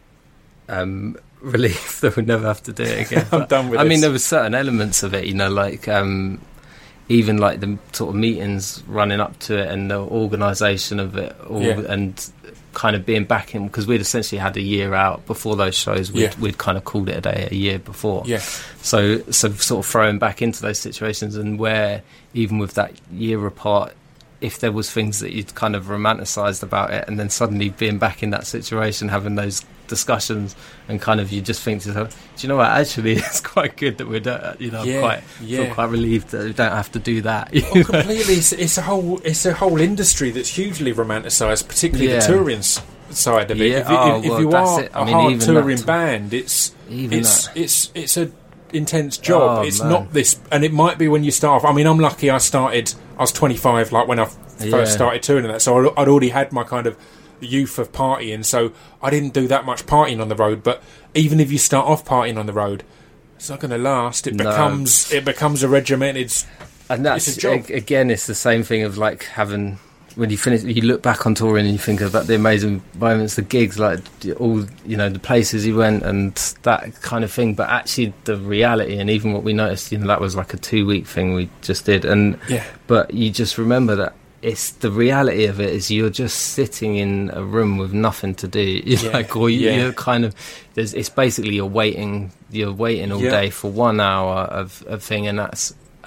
relief that we'd never have to do it again. I'm done with this. I mean, there were certain elements of it, like even like the sort of meetings running up to it and the organisation of it all, and kind of being back in, because we'd essentially had a year out before those shows. We'd kind of called it a day a year before. So sort of throwing back into those situations, and where even with that year apart, if there was things that you'd kind of romanticised about it, and then suddenly being back in that situation, having those discussions, and kind of you just think to yourself, do you know what, actually it's quite good that we don't, feel quite relieved that we don't have to do that. Completely. It's a whole industry that's hugely romanticised, particularly the touring side of it. If you are a hard touring band, it's a intense job. It's not this, and it might be when you start off. I mean, I'm lucky I was 25 like when I first started touring and that, so I'd already had my kind of youth of partying, so I didn't do that much partying on the road. But even if you start off partying on the road, it's not going to last. It becomes a regimented, and that's it's a job. Again, it's the same thing of like having, when you finish, you look back on touring and you think about the amazing moments, the gigs, like all the places you went and that kind of thing. But actually, the reality, and even what we noticed, that was like a 2-week thing we just did, but you just remember that it's the reality of it is you're just sitting in a room with nothing to do. You're kind of, it's basically you're waiting all day for 1 hour of thing, and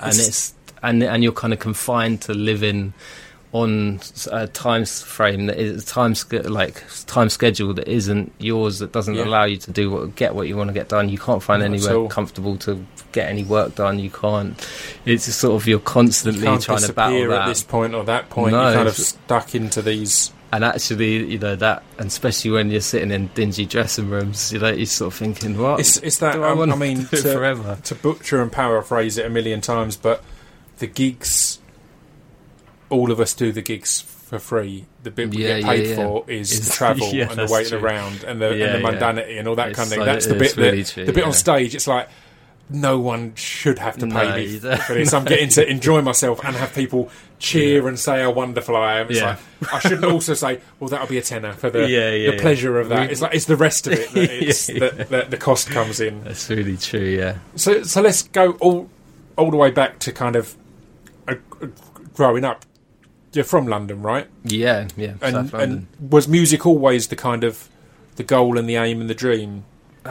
and it's and you're kind of confined to living on a time frame that is time schedule that isn't yours, that doesn't allow you to get what you want to get done. You can't find anywhere comfortable to get any work done. You can't. It's just sort of you're constantly trying to battle that at this point or that point. No, you're kind of stuck into these. And actually, you know, that, and especially when you're sitting in dingy dressing rooms, you know, you're sort of thinking, what? It's that, I mean, forever? To butcher and paraphrase it a million times, but the gigs, all of us do the gigs for free. The bit we get paid for is the travel and the waiting around and the mundanity and all that kind of thing. That's the bit the bit on stage, it's like, no one should have to pay me for this. I'm getting to enjoy myself and have people cheer and say how wonderful I am. It's like, I shouldn't also say, well, that'll be a tenner for the pleasure of that. It's like, it's the rest of it that the cost comes in. That's really true, yeah. So let's go all the way back to kind of growing up. You're from London, right? Yeah, South London. And was music always the kind of the goal and the aim and the dream?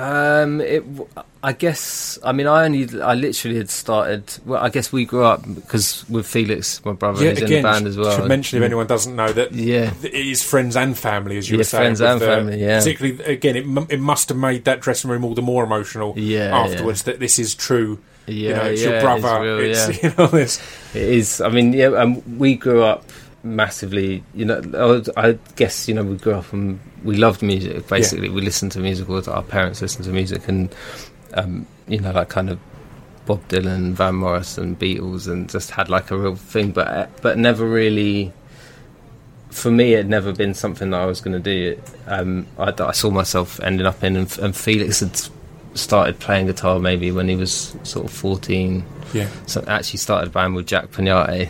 I guess. I mean, I literally had started. Well, I guess we grew up because with Felix, my brother, who's in the band as well. Should mention if anyone doesn't know that. It is friends and family, as you were saying. Friends and family. Yeah. Particularly, again, it must have made that dressing room all the more emotional. Afterwards, that this is true. You know, it's your brother. It's you know this. It is. I mean, we grew up massively, you know. I guess, you know, we grew up and we loved music. Basically, we listened to music all the time. Our parents listened to music, and you know, like kind of Bob Dylan, Van Morrison, Beatles, and just had like a real thing. But never really. For me, it had never been something that I was going to do. I saw myself ending up in, and Felix had started playing guitar maybe when he was sort of 14. So actually started a band with Jack Pignate.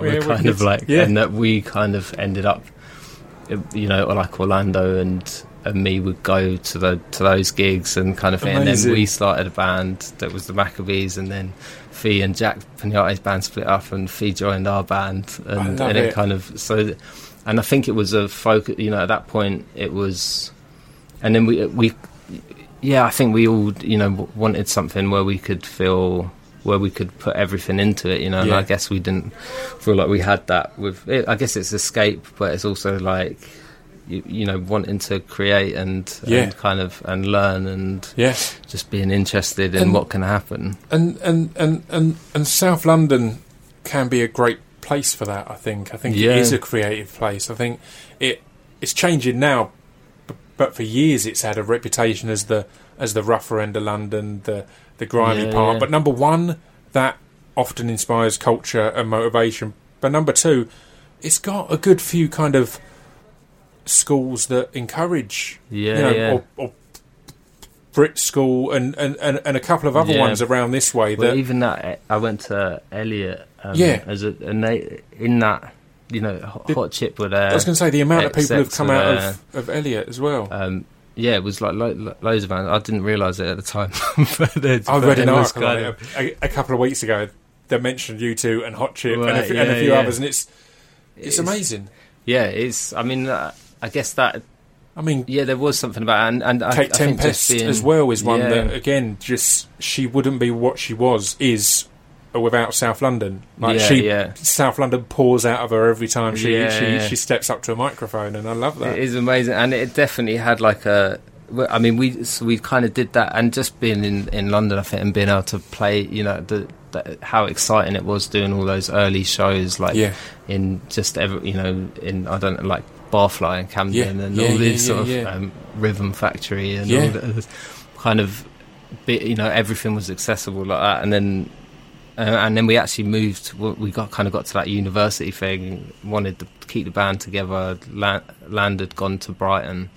And that we kind of ended up, you know, like Orlando, and me would go to those gigs and kind of thing. And then we started a band that was the Maccabees, and then Fee and Jack Pignate's band split up, and Fee joined our band, and it kind of and I think it was a focus, you know, at that point it was, and then we I think we all, you know, wanted something where we could put everything into it, you know. And I guess we didn't feel like we had that with it. I guess it's escape, but it's also like, you know, wanting to create and kind of and learn and just being interested in what can happen. And South London can be a great place for that. I think it is a creative place. I think it's changing now. But for years, it's had a reputation as the rougher end of London, the grimy part. But number one, that often inspires culture and motivation. But number two, it's got a good few kind of schools that encourage, or Brit School and a couple of other ones around this way. Well, even that, I went to Elliot. And they in that. You know, Hot Chip were there. I was going to say, the amount of people who've come out of Elliot as well. It was like loads of bands. I didn't realise it at the time. I read an article on it a couple of weeks ago that mentioned U2 and Hot Chip and a few others, and it's amazing. Yeah, it's. I mean, I guess that. I mean, there was something about it, and Kate Tempest as well is one that, again, just she wouldn't be what she is without South London. South London pours out of her every time she steps up to a microphone, and I love that. It is amazing, and it definitely had like a. I mean, we kind of did that, and just being in London, I think, and being able to play, you know, how exciting it was doing all those early shows, like in just every, you know, in I don't know, like Barfly and Camden and all these sort of Rhythm Factory and all that kind of, you know, everything was accessible like that, and then we actually moved. We got to that university thing. Wanted to keep the band together. Land had gone to Brighton.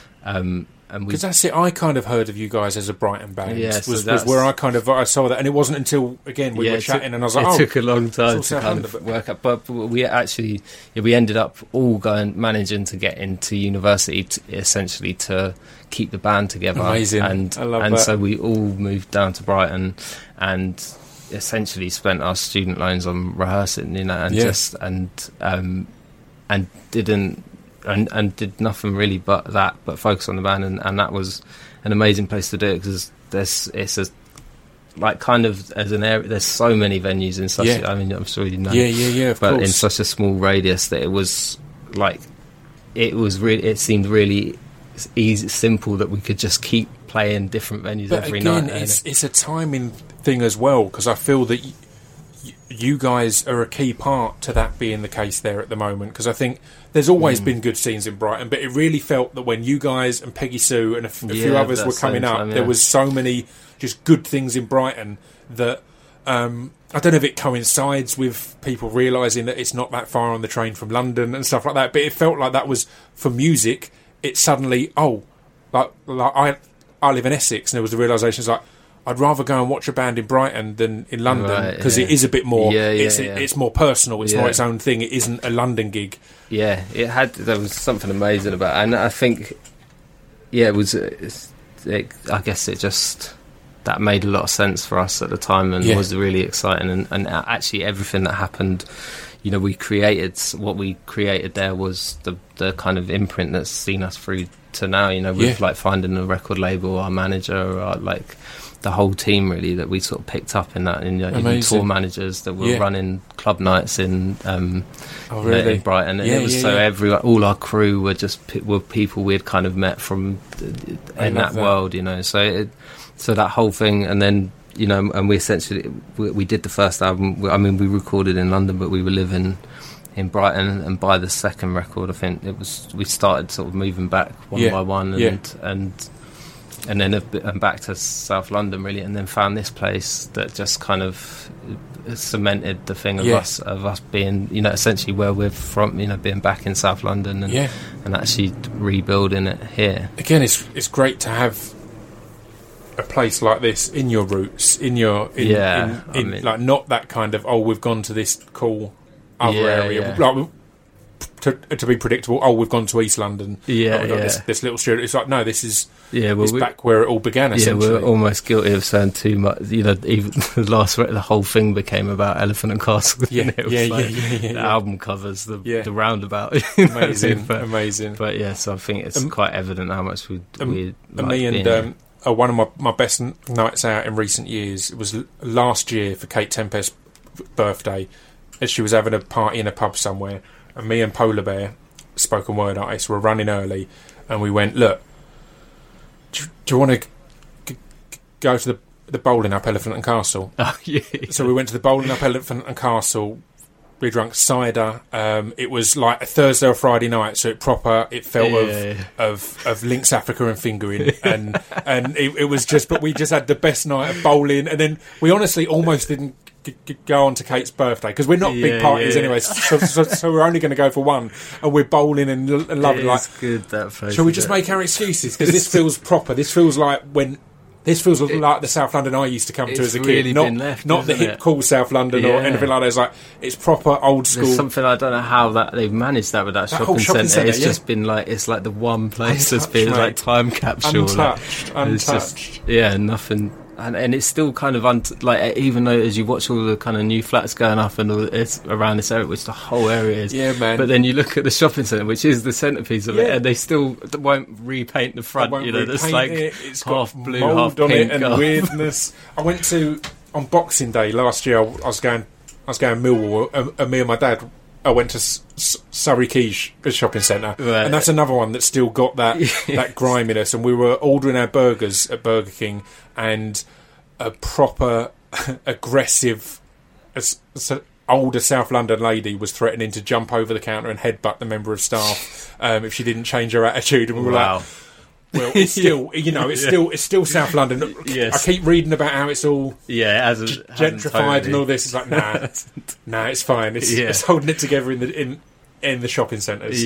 Because that's it. I kind of heard of you guys as a Brighton band. Was where I saw that, and it wasn't until again we were chatting, and I was like, it took a long time to kind of work out. But we actually, we ended up all managing to get into university essentially to keep the band together. Amazing, I love that. So we all moved down to Brighton and essentially spent our student loans on rehearsing, you know, and just and did nothing really but focus on the band, and that was an amazing place to do it, because it's a like kind of as an area, there's so many venues in such. Yeah. I mean, I'm sure you know. Yeah. Of but course. in such a small radius that it was like, it seemed really easy, simple that we could just keep playing different venues but every again, night. it's a timing thing as well, because I feel that you guys are a key part to that being the case there at the moment, because I think there's always been good scenes in Brighton, but it really felt that when you guys and Peggy Sue and a few others were coming up, there was so many just good things in Brighton that I don't know if it coincides with people realising that it's not that far on the train from London and stuff like that, but it felt like that was, for music, it suddenly, like I live in Essex, and there was the realisation, it's like, I'd rather go and watch a band in Brighton than in London, because it is a bit more. It's more personal. It's more its own thing. It isn't a London gig. Yeah, there was something amazing about it, and I think, it was. I guess it just that made a lot of sense for us at the time, and was really exciting. And actually, everything that happened, we created what we created there was the kind of imprint that's seen us through to now. With like finding a record label, our manager, like the whole team really that we sort of picked up in that, even tour managers that were running club nights in in Brighton. And it was all our crew were people we had kind of met from in that world, so that whole thing. And then and we essentially we did the first album. I mean, we recorded in London, but we were living in Brighton, and by the second record, I think we started sort of moving back one by one, and then back to South London really, and then found this place that just kind of cemented the thing of us being, essentially where we're from, being back in South London and actually rebuilding it here. Again, it's great to have a place like this in your roots, like not that kind of we've gone to this cool other area. Like, to be predictable, we've gone to East London. This little studio. It's like, no, this is back where it all began. Essentially, we're almost guilty of saying too much. Even the whole thing became about Elephant and Castle. The album covers the roundabout. Amazing. But so I think it's quite evident how much we me and one of my best nights out in recent years. It was last year for Kate Tempest's birthday, as she was having a party in a pub somewhere. And me and Polar Bear, spoken word artists, were running early, and we went, look, do you want to go to the bowling up Elephant and Castle? So we went to the bowling up Elephant and Castle. We drank cider. It was like a Thursday or Friday night, so it felt of Lynx Africa and fingering, and it was just. But we just had the best night of bowling, and then we honestly almost didn't go on to Kate's birthday, because we're not big parties anyway, so we're only going to go for one, and we're bowling and loving. Like, good, that place. Shall we just make our excuses? Because this feels proper. This feels like like the South London I used to come to as a kid. Not the hip cool South London or anything like that. It's like, it's proper old school. There's something, I don't know how that they've managed that with that shopping centre. It's just been like, it's like the one place that's been like time capsule. Untouched. Just, nothing. And it's still kind of even though as you watch all the kind of new flats going up and all it's around this area, which the whole area is, man. But then you look at the shopping centre, which is the centrepiece of it, and they still won't repaint the front. There's like it's half got blue, mould half on pink, it, and weirdness. I went to on Boxing Day last year. I was going Millwall, and me and my dad. I went to Surrey Quay shopping centre, and that's another one that's still got that griminess. And we were ordering our burgers at Burger King, and a proper aggressive older South London lady was threatening to jump over the counter and headbutt the member of staff if she didn't change her attitude. And we were like, well, it's still, it's still South London. Yes. I keep reading about how it's all gentrified and all this. It's like, nah, it's fine. It's holding it together in the shopping centres.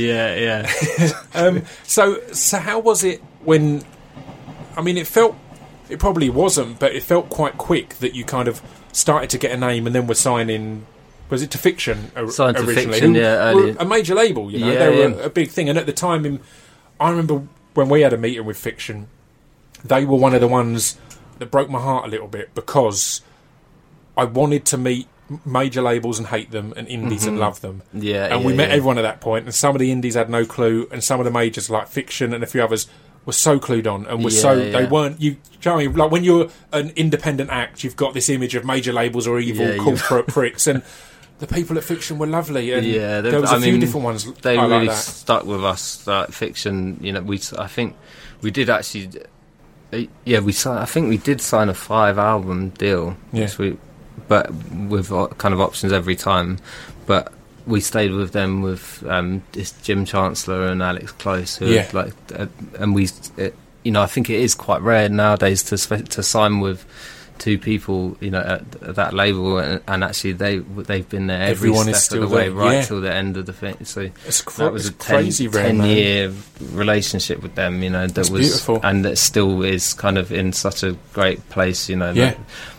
So how was it when? I mean, it probably wasn't, but it felt quite quick that you kind of started to get a name, and then were signing. Was it to Fiction Signed originally? To Fiction, early. A major label, they were a big thing. And at the time, I remember when we had a meeting with Fiction, they were one of the ones that broke my heart a little bit, because I wanted to meet major labels and hate them, and indies and love them. We met everyone at that point, and some of the indies had no clue, and some of the majors like Fiction and a few others were so clued on and were they weren't. You know what I mean? Like when you're an independent act, you've got this image of major labels or evil corporate pricks, and the people at Fiction were lovely. And there was a few different ones. They really like that. Stuck with us. Like Fiction, you know, I think we did actually. I think we did sign a 5-album deal. Yeah. But with kind of options every time. But we stayed with them with this Jim Chancellor and Alex Close, who and we, I think it is quite rare nowadays to sign with two people, at that label, and actually they've been there every step of the way, right till the end of the thing. So that was a crazy 10-year relationship with them, that was beautiful, and that still is kind of in such a great place, that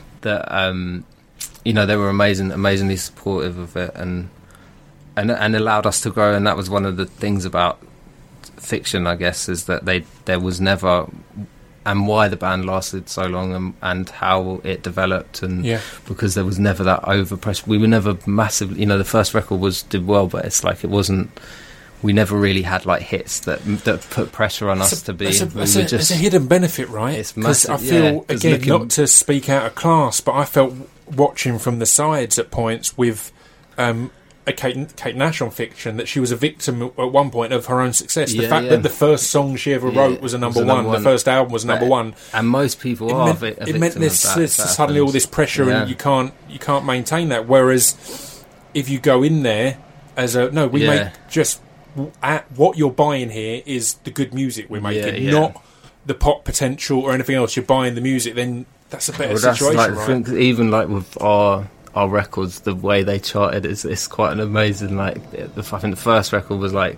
they were amazingly supportive of it, and allowed us to grow. And that was one of the things about Fiction, I guess, is that there was never, and why the band lasted so long, and how it developed, and because there was never that overpressure. We were never massively, the first record did well, but it's like it wasn't. We never really had like hits that put pressure on us to be. It's a hidden benefit, right? It's massive. I feel again, not to speak out of class, but I felt watching from the sides at points with Kate Nash on Fiction, that she was a victim at one point of her own success. The fact that the first song she ever wrote was a number one, the first album was number one, and most people it meant there's suddenly all this pressure, and you can't maintain that. Whereas if you go in there as make just what you're buying here is the good music we're making, not the pop potential or anything else. You're buying the music, then that's a better situation, right? Even like with our records, the way they charted is quite an amazing. Like I think the first record was like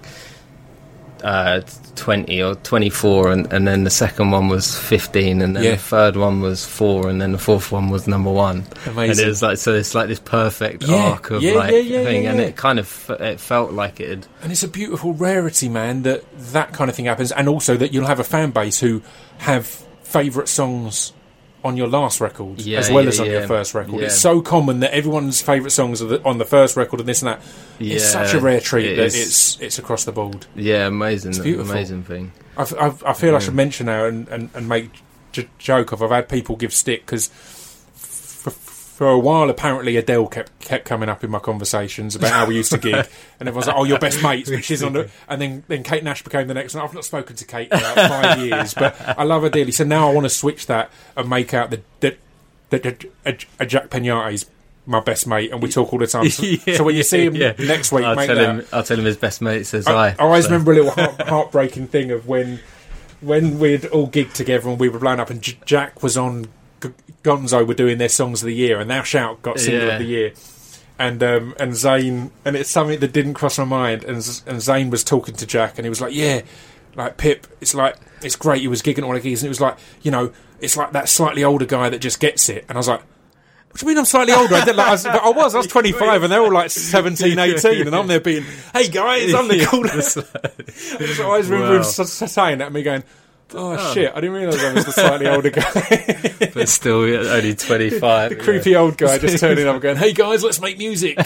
20 or 24, and then the second one was 15, and then the third one was 4, and then the fourth one was number 1. Amazing. And it was like, so it's like this perfect arc of thing, and it kind of it felt like it had. And it's a beautiful rarity, man, that kind of thing happens, and also that you'll have a fan base who have favourite songs on your last record as well as on your first record. It's so common that everyone's favourite songs are on the first record and this and that. It's such a rare treat that it's across the board. Yeah, amazing. It's beautiful. Amazing thing. I feel I should mention now and make joke of. I've had people give stick because for a while apparently Adele kept coming up in my conversations about how we used to gig, and everyone's like, "Oh, you're best mates," but she's on the. And then Kate Nash became the next one. I've not spoken to Kate in about 5 years, but I love her dearly. So now I want to switch that and make out that Jack Peñate's my best mate, and we talk all the time. So when you see him next week, I'll tell him his best mate says I always remember a little heartbreaking thing of when we'd all gigged together and we were blown up, and Jack was on. Gonzo were doing their songs of the year, and Thou Shalt got single of the year, and Zayn, and it's something that didn't cross my mind, and Zayn was talking to Jack, and he was like, like Pip, it's great, he was gigging all the gigs, and it was like, it's like that slightly older guy that just gets it, and I was like, what do you mean I'm slightly older? I was 25, and they're all like 17, 18, and I'm there being, hey guys, I'm the coolest. So I always remember him saying that, and me going, oh shit, I didn't realise I was the slightly older guy. But still only 25. The creepy old guy just turning up and going, hey guys, let's make music.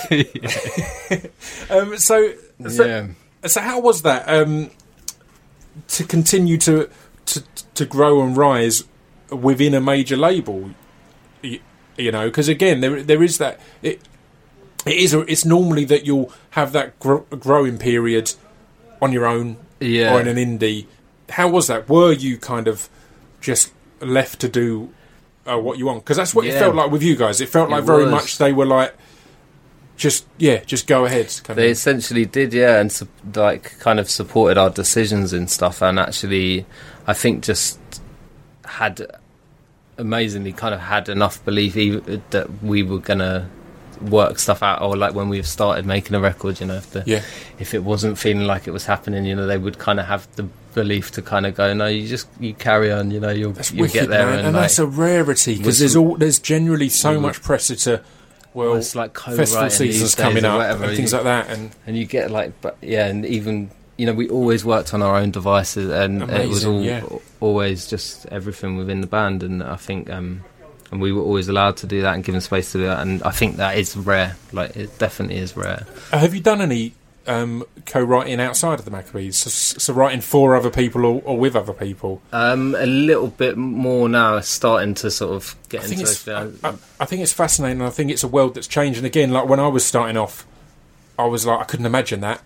So how was that to continue to grow and rise within a major label? Because again, there is that it's normally that you'll have that growing period on your own or in an indie. How was that? Were you kind of just left to do what you want? Because that's what it felt like with you guys. It felt like very much they were like, just go ahead. They essentially did, and kind of supported our decisions and stuff. And actually, I think just had amazingly kind of had enough belief that we were gonna work stuff out, or like when we started making a record, if it wasn't feeling like it was happening, they would kind of have the belief to kind of go, no, you carry on, you'll get there, man. And that's a rarity because there's generally so much pressure to it's like festival seasons coming up and things like that, and you get and even we always worked on our own devices, and it was always just everything within the band, and I think and we were always allowed to do that and given space to do that, and I think that is rare. Like, it definitely is rare. Have you done any co-writing outside of the Maccabees? So writing for other people or with other people? A little bit more now. It's starting to sort of get into it. I think it's fascinating. I think it's a world that's changing. Again, like when I was starting off, I was like, I couldn't imagine that.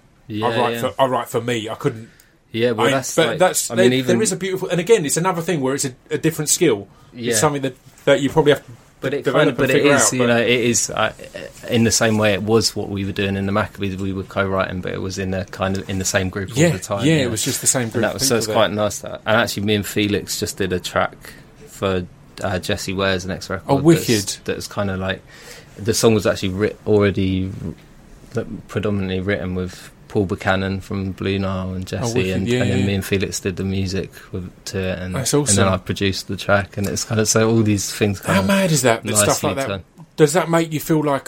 I write for me. I couldn't. Yeah, well, there is a beautiful, and again, it's another thing where it's a different skill. Yeah. It's something that you probably have to develop and figure out. It is in the same way it was what we were doing in the Maccabees. We were co-writing, but it was in the same group all the time. Yeah, it was just the same group. So it's quite nice. And actually, me and Felix just did a track for Jesse Ware's next record. Oh, wicked! That's kind of like the song was actually already predominantly written with Paul Buchanan from Blue Nile and Jesse, and then me and Felix did the music to it, and then I produced the track, and it's kind of so all these things. How mad is that? Stuff like that. Does that make you feel like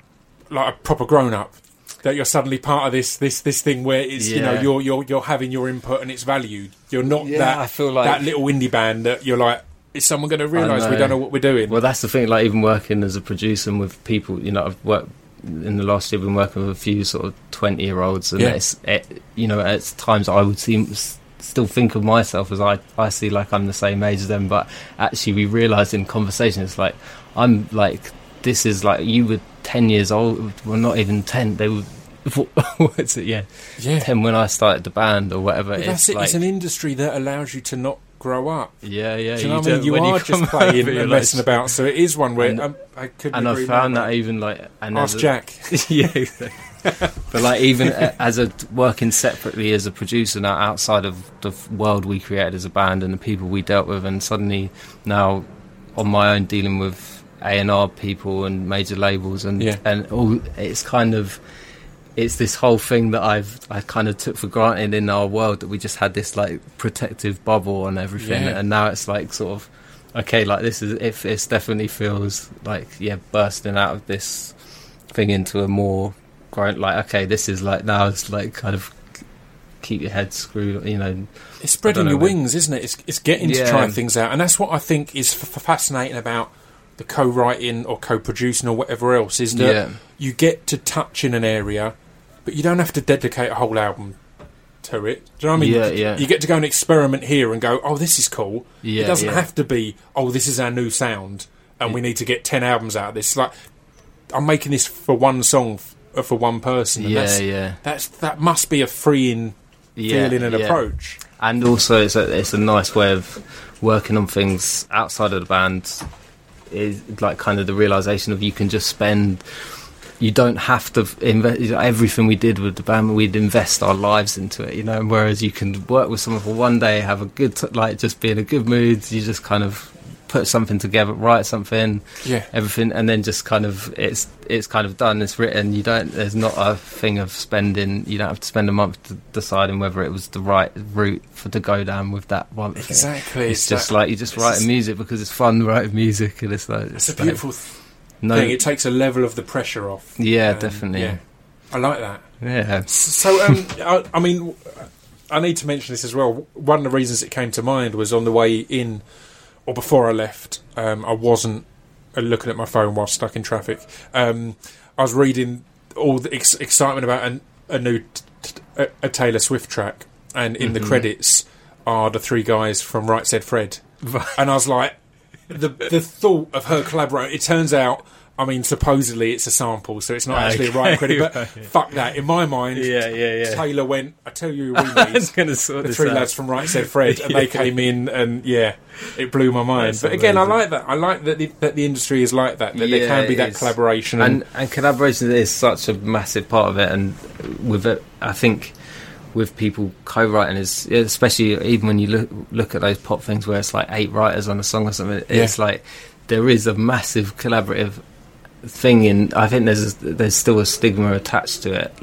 a proper grown up? That you're suddenly part of this thing where it's you're having your input and it's valued. You're not I feel like that little indie band that you're like. Is someone going to realise we don't know what we're doing? Well, that's the thing. Like even working as a producer and with people, I've worked. In the last year, I've been working with a few sort of 20-year-olds, and at times I would still think of myself as I see like I'm the same age as them, but actually we realise in conversation it's like I'm like this is like you were 10 years old, well not even 10, they were what's it? Yeah, 10 when I started the band or whatever. But that's it. It's an industry that allows you to not grow up. Yeah. Do you know what I mean? You are just playing and messing about. So it is one where I couldn't. And I found that even like ask Jack. Yeah, exactly. But like even as working separately as a producer now outside of the world we created as a band and the people we dealt with, and suddenly now on my own dealing with A&R people and major labels and all, it's kind of. It's this whole thing that I kind of took for granted in our world, that we just had this like protective bubble and everything, and now it's like sort of okay, like this is it definitely feels like bursting out of this thing into a more like okay, this is like now it's like kind of keep your head screwed, It's spreading your wings, isn't it? It's getting to try things out, and that's what I think is fascinating about the co-writing or co-producing or whatever else, is that you get to touch in an area, but you don't have to dedicate a whole album to it. Do you know what I mean? You get to go and experiment here and go, oh, this is cool. It doesn't have to be, oh, this is our new sound and we need to get 10 albums out of this. Like, I'm making this for one song for one person. And that must be a freeing feeling and approach. And also it's a nice way of working on things outside of the band. Is like kind of the realisation of you can just spend. You don't have to invest everything we did with the band. We'd invest our lives into it, Whereas you can work with someone for one day, have a good just be in a good mood. You just kind of put something together, write something, everything, and then just kind of it's kind of done. It's written. There's not a thing of spending. You don't have to spend a month deciding whether it was the right route to go down with that one. Exactly. It's just like you just write music because it's fun writing music, and it's like it's a beautiful thing. It takes a level of the pressure off. Yeah, definitely. Yeah, I like that. Yeah. So, I mean, I need to mention this as well. One of the reasons it came to mind was on the way in. Or before I left, I wasn't looking at my phone while stuck in traffic. I was reading all the excitement about a new a Taylor Swift track, and in the credits are the three guys from Right Said Fred. And I was like, the thought of her collaborating. It turns out, I mean, supposedly it's a sample, so it's not actually a right credit. But fuck that. In my mind, Taylor went, I tell you who we need. The three lads from Right Said Fred, and they came in, and it blew my mind. But again, I like that. I like that the industry is like that. That there can be that collaboration, and collaboration is such a massive part of it. And with it, I think with people co-writing is, especially even when you look at those pop things where it's like 8 writers on a song or something. It's like there is a massive collaborative thing in. I think there's still a stigma attached to it,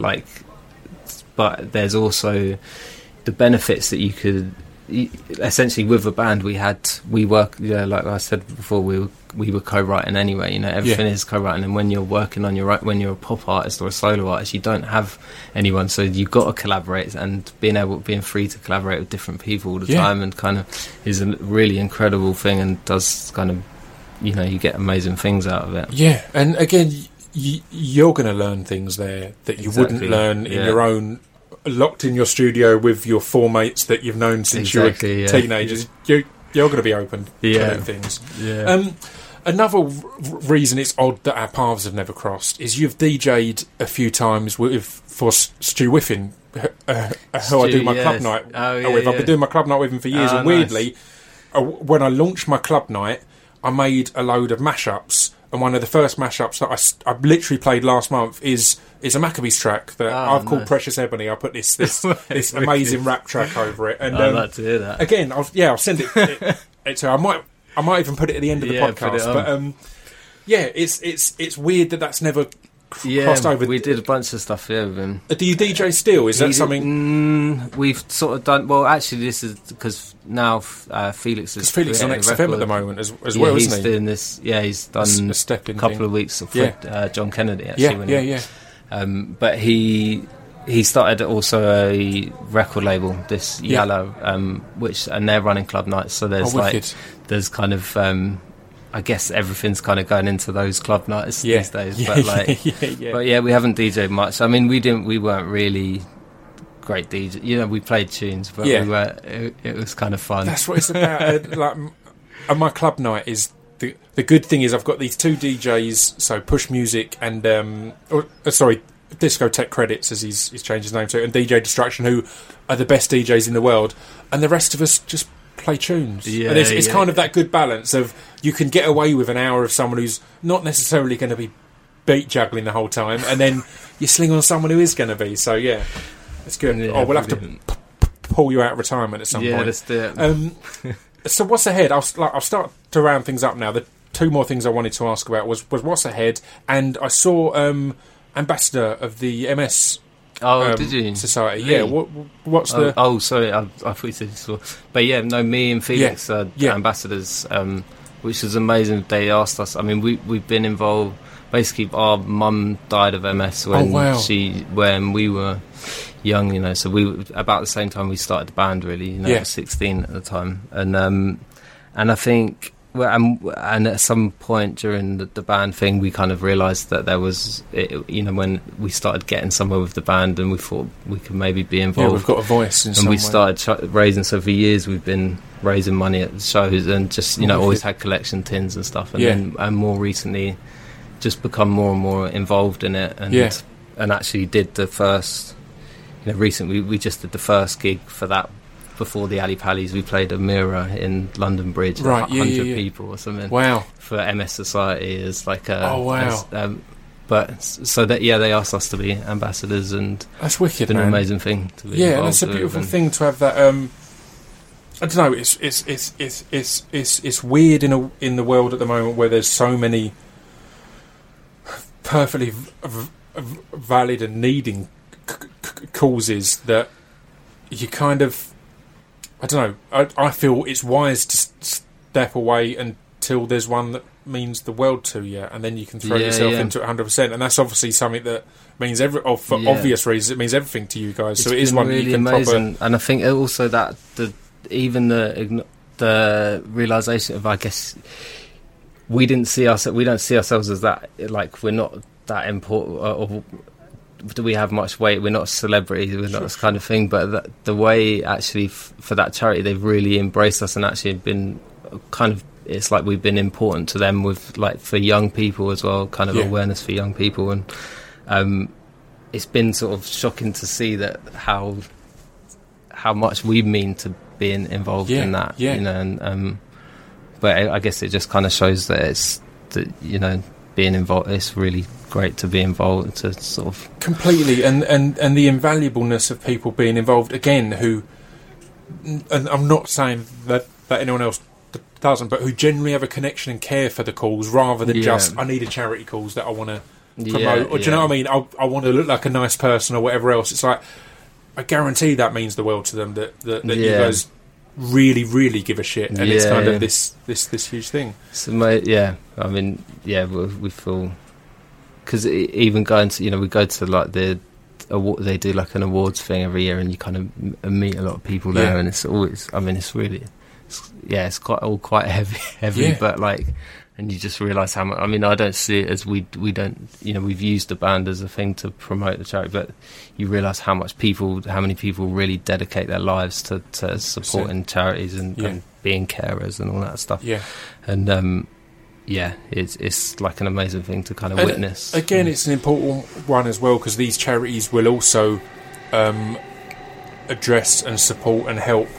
but there's also the benefits that you could essentially with a band we work like I said before, we were co-writing anyway, everything is co-writing, and when you're working on when you're a pop artist or a solo artist, you don't have anyone, so you've got to collaborate, and being free to collaborate with different people all the time and kind of is a really incredible thing, and does kind of you get amazing things out of it. And again, you're going to learn things there that you wouldn't learn in your own, locked in your studio with your 4 mates that you've known since you were teenagers. You're going to be open to new things. Another reason it's odd that our paths have never crossed is you've DJ'd a few times for Stu Whiffin, who I do my club night with. I've been doing my club night with him for years, and weirdly, when I launched my club night, I made a load of mashups, and one of the first mashups that I literally played last month is a Maccabees track that I've called Precious Ebony. I put this amazing rap track over it, and I'd like to hear that. Again, I'll send it to. I might even put it at the end of the podcast. But it's weird that's never crossed over. We did a bunch of stuff with him. Do you DJ still? Is that something we've sort of done? Well, actually, this is because now Felix is on XFM at the moment as well, isn't he? He's doing this. Yeah, he's done a couple of weeks of John Kennedy. Actually, but he started also a record label, this Yellow, and they're running club nights. So there's kind of I guess everything's kind of going into those club nights these days. But we haven't DJed much. I mean, we weren't really great DJs. You know, we played tunes, but we were. It was kind of fun. That's what it's about. And my club night is the good thing is I've got these 2 DJs, so Push Music and Discotheque Credits, as he's changed his name to, and DJ Destruction, who are the best DJs in the world, and the rest of us just play tunes. And it's kind of that good balance of you can get away with an hour of someone who's not necessarily going to be beat juggling the whole time, and then you sling on someone who is going to be. So it's good. We'll have to pull you out of retirement at some point. Let's do it. So what's ahead? I'll start to round things up now. The 2 more things I wanted to ask about was what's ahead, and I saw ambassador of the MS did you? Society. Yeah. What's the? Oh, sorry. I thought you said so. But me and Felix are ambassadors, which is amazing. They asked us. I mean, we've been involved. Basically, our mum died of MS when we were young. You know, so we about the same time we started the band. Really, you know, I was 16 at the time, and I think. And at some point during the band thing, we kind of realised that there was, when we started getting somewhere with the band, and we thought we could maybe be involved. Yeah, we've got a voice in some way. And we started raising. So for years, we've been raising money at the shows, and just always had collection tins and stuff. And then more recently, just become more and more involved in it, and actually did the first. Recently we just did the first gig for that. Before the Ali Pallies, we played a mirror in London Bridge, 100 people or something. Wow! For MS Society as like a. Oh wow! They asked us to be ambassadors, and that's wicked. It's been an amazing thing to be. Yeah, that's a beautiful thing to have that. I don't know. It's weird in the world at the moment where there's so many perfectly valid and needing causes that you kind of. I don't know. I feel it's wise to step away until there's one that means the world to you, and then you can throw yourself into it 100%. And that's obviously something that means obvious reasons. It means everything to you guys. So it is one really that you can amazing. And I think also that the realization of, I guess, we don't see ourselves as that. Like we're not that important. Or, do we have much weight? We're not celebrities. We're not this kind of thing. But the way actually for that charity, they've really embraced us and actually been kind of. It's like we've been important to them with like for young people as well, kind of awareness for young people, and it's been sort of shocking to see that how much we mean to being involved in that. You know, and but I guess it just kind of shows that it's that being involved. It's really great to be involved, to sort of completely, and the invaluableness of people being involved again. Who, and I'm not saying that anyone else doesn't, but who generally have a connection and care for the cause rather than just I need a charity cause that I want to promote, or do you know what I mean? I want to look like a nice person or whatever else. It's like I guarantee that means the world to them that you guys really, really give a shit, and it's kind of this huge thing. So, I mean, we feel because even going to we go to like the award, they do like an awards thing every year, and you kind of meet a lot of people there, and it's always, I mean, it's really, it's quite heavy, but like And you just realise how much. I mean, I don't see it as we don't. We've used the band as a thing to promote the charity, but you realise how many people really dedicate their lives to supporting charities and being carers and all that stuff. Yeah, and it's like an amazing thing to kind of witness. Again, it's an important one as well, because these charities will also address and support and help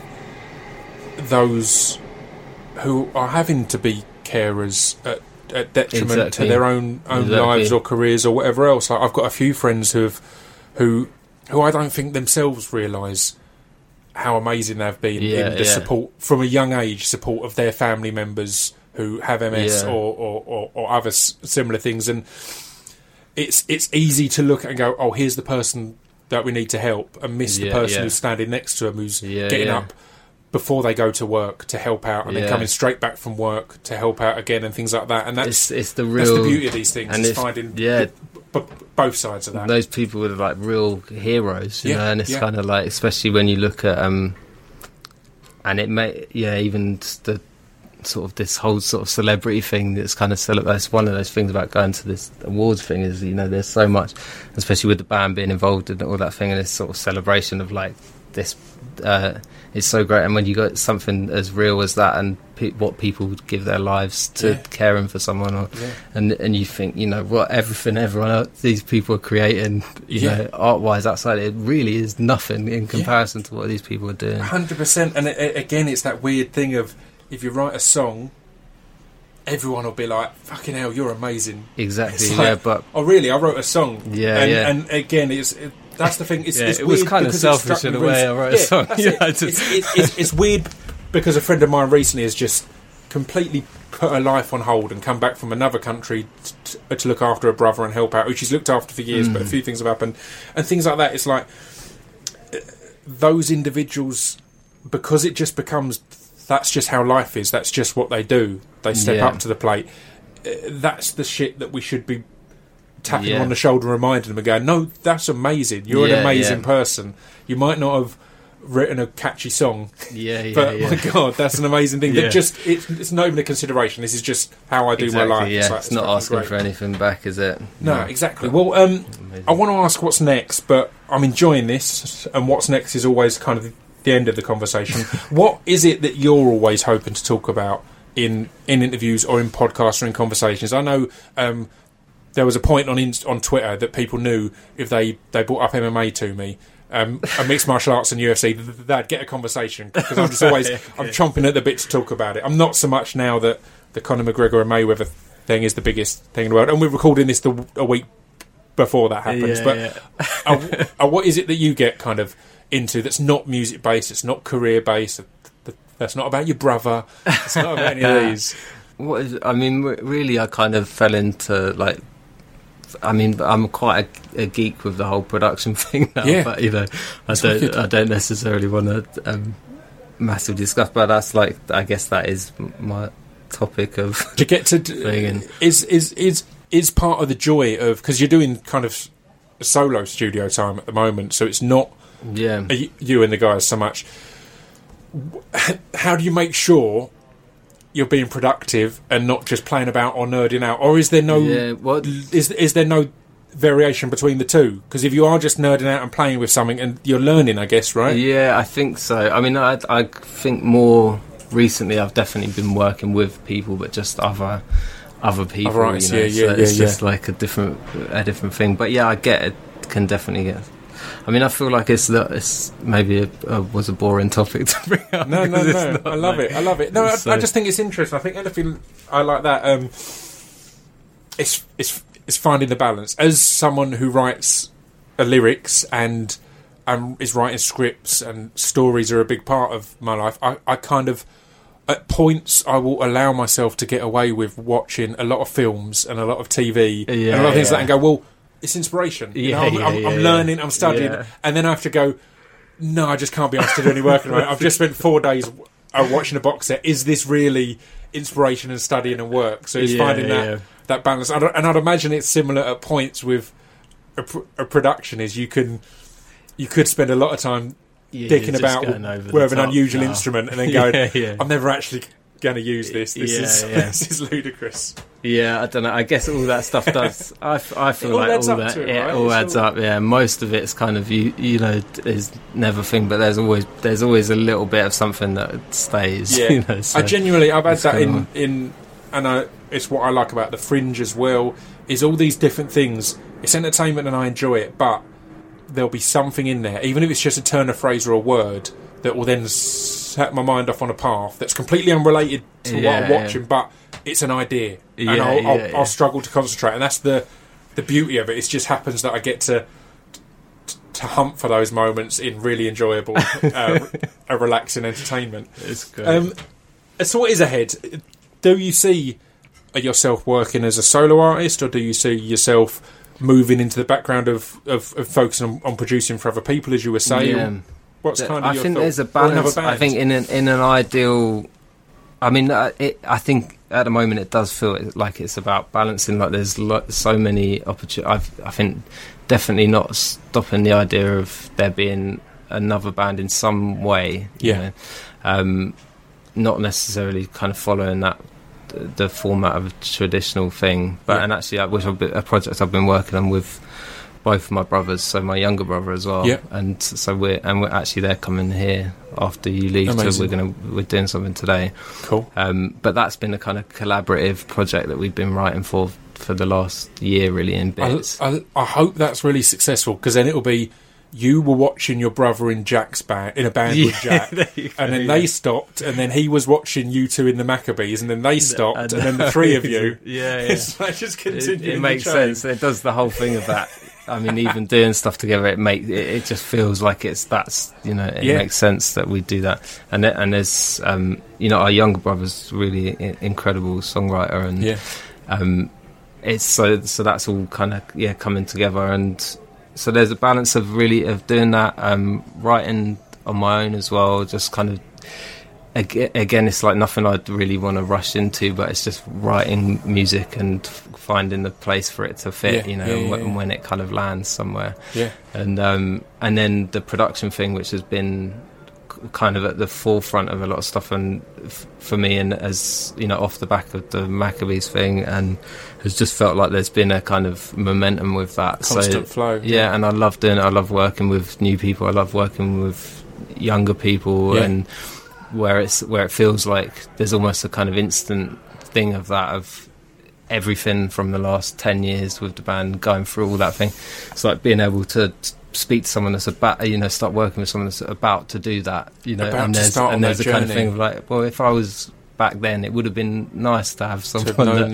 those who are having to be carers at detriment to their own lives or careers or whatever else. Like, I've got a few friends who I don't think themselves realise how amazing they've been in the support from a young age, support of their family members who have MS or other similar things. And it's easy to look at and go, oh, here's the person that we need to help, and miss the person who's standing next to them, who's getting up before they go to work to help out, and then coming straight back from work to help out again, and things like that. And that's the beauty of these things, is finding both sides of that. Those people are like real heroes, you know, and it's kind of like, especially when you look at and it may even the sort of this whole sort of celebrity thing that's kind of that's one of those things about going to this awards thing, is, you know, there's so much, especially with the band being involved in all that thing, and this sort of celebration of like this. It's so great, and when you got something as real as that, and what people would give their lives to caring for someone, and you think, you know, what everyone else, these people are creating, you know, art-wise outside, it really is nothing in comparison to what these people are doing. 100%. And again, it's that weird thing of, if you write a song, everyone will be like, fucking hell, you're amazing. Exactly. Like, but oh really, I wrote a song. And again, that's the thing. It's it weird, was kind of selfish in a way. I wrote a song. It's weird, because a friend of mine recently has just completely put her life on hold and come back from another country to look after her brother and help out, who she's looked after for years, but a few things have happened and things like that. It's like those individuals, because it just becomes, that's just how life is, that's just what they do, they step up to the plate. That's the shit that we should be tapping on the shoulder and reminding them and going, no, that's amazing, you're an amazing person. You might not have written a catchy song, but my God, that's an amazing thing. That just it's not even a consideration. This is just how I do my life. It's not asking for anything back, is it? No, exactly. Well, I want to ask what's next, but I'm enjoying this, and what's next is always kind of the end of the conversation. What is it that you're always hoping to talk about in interviews or in podcasts or in conversations? I know there was a point on Twitter that people knew if they brought up MMA to me, and mixed martial arts and UFC, they'd get a conversation, because I'm just always I'm chomping at the bit to talk about it. I'm not so much now that the Conor McGregor and Mayweather thing is the biggest thing in the world, and we're recording this a week before that happens. What is it that you get kind of into that's not music based, it's not career based, that's not about your brother, it's not about any of these? Really, I kind of fell into, like, I mean, I'm quite a geek with the whole production thing now, but, you know, I don't necessarily want to massively discuss, but that's like, I guess that is my topic of to get to thing. Is part of the joy of, because you're doing kind of a solo studio time at the moment, so it's not you and the guys so much. How do you make sure you're being productive and not just playing about or nerding out, or is there no is there no variation between the two? Because if you are just nerding out and playing with something, and you're learning, I guess, right? I think so. I mean, I think more recently I've definitely been working with people, but just other people, other artists, you know, it's just like a different thing. But I get it, can definitely get. I mean, I feel like it's maybe was a boring topic to bring up. No. I love it. No, I just think it's interesting. I think anything I like that. It's finding the balance. As someone who writes lyrics and is writing scripts, and stories are a big part of my life, I kind of, at points, I will allow myself to get away with watching a lot of films and a lot of TV and a lot of things like that, and go, well, it's inspiration. I'm learning, I'm studying, and then I have to go, no, I just can't be asked to do any work at the moment. I've just spent 4 days watching a box set. Is this really inspiration and studying and work? So it's finding that balance. And I'd imagine it's similar at points with a production. Is you could spend a lot of time dicking about with an unusual instrument, and then going, I'm never actually going to use this. This is ludicrous. Yeah, I don't know. I guess all that stuff does. I feel like all that it all adds up. Yeah, most of it's kind of you know is never thing, but there's always a little bit of something that stays. Yeah, you know, so I've had that in and it's what I like about the Fringe as well. Is all these different things. It's entertainment and I enjoy it, but there'll be something in there, even if it's just a turn of phrase or a word, that will then set my mind off on a path that's completely unrelated to what I'm watching, but it's an idea, and I'll struggle to concentrate, and that's the beauty of it. It just happens that I get to hunt for those moments in really enjoyable, a relaxing entertainment. It's great. So what is ahead? Do you see yourself working as a solo artist, or do you see yourself moving into the background of focusing on producing for other people, as you were saying? Yeah. What's kind of I your think thought? there's a balance. I think in an ideal, I mean, I think at the moment it does feel like it's about balancing. Like there's so many opportunities. I think definitely not stopping the idea of there being another band in some way. Yeah. You know? Not necessarily kind of following the format of a traditional thing, but and actually, which a project I've been working on with both of my brothers, so my younger brother as well, and so we're actually they're coming here after you leave. Amazing. So we're doing something today. Cool. But that's been a kind of collaborative project that we've been writing for the last year, really, in bits. I hope that's really successful, because then it'll be you were watching your brother in Jack's band, in a band with Jack, and then they stopped, and then he was watching you two in the Maccabees, and then they stopped, and then the three of you. It's like just continue. It makes sense. It does the whole thing of that. I mean, even doing stuff together, it just feels like it makes sense that we do that. And there's our younger brother's really incredible songwriter, and it's so that's all kind of coming together, and so there's a balance of doing that, writing on my own as well, just kind of again, it's like nothing I'd really want to rush into, but it's just writing music and finding the place for it to fit, and when it kind of lands somewhere. And then the production thing, which has been kind of at the forefront of a lot of stuff, and for me, and as you know, off the back of the Maccabees thing, and has just felt like there's been a kind of momentum with that constant flow. And I love doing it. I love working with new people. I love working with younger people, and where it feels like there's almost a kind of instant thing of everything from the last 10 years with the band, going through all that thing. It's like being able to speak to someone that's about, start working with someone that's about to do that, and there's a kind of thing of like, well, if I was back then, it would have been nice to have someone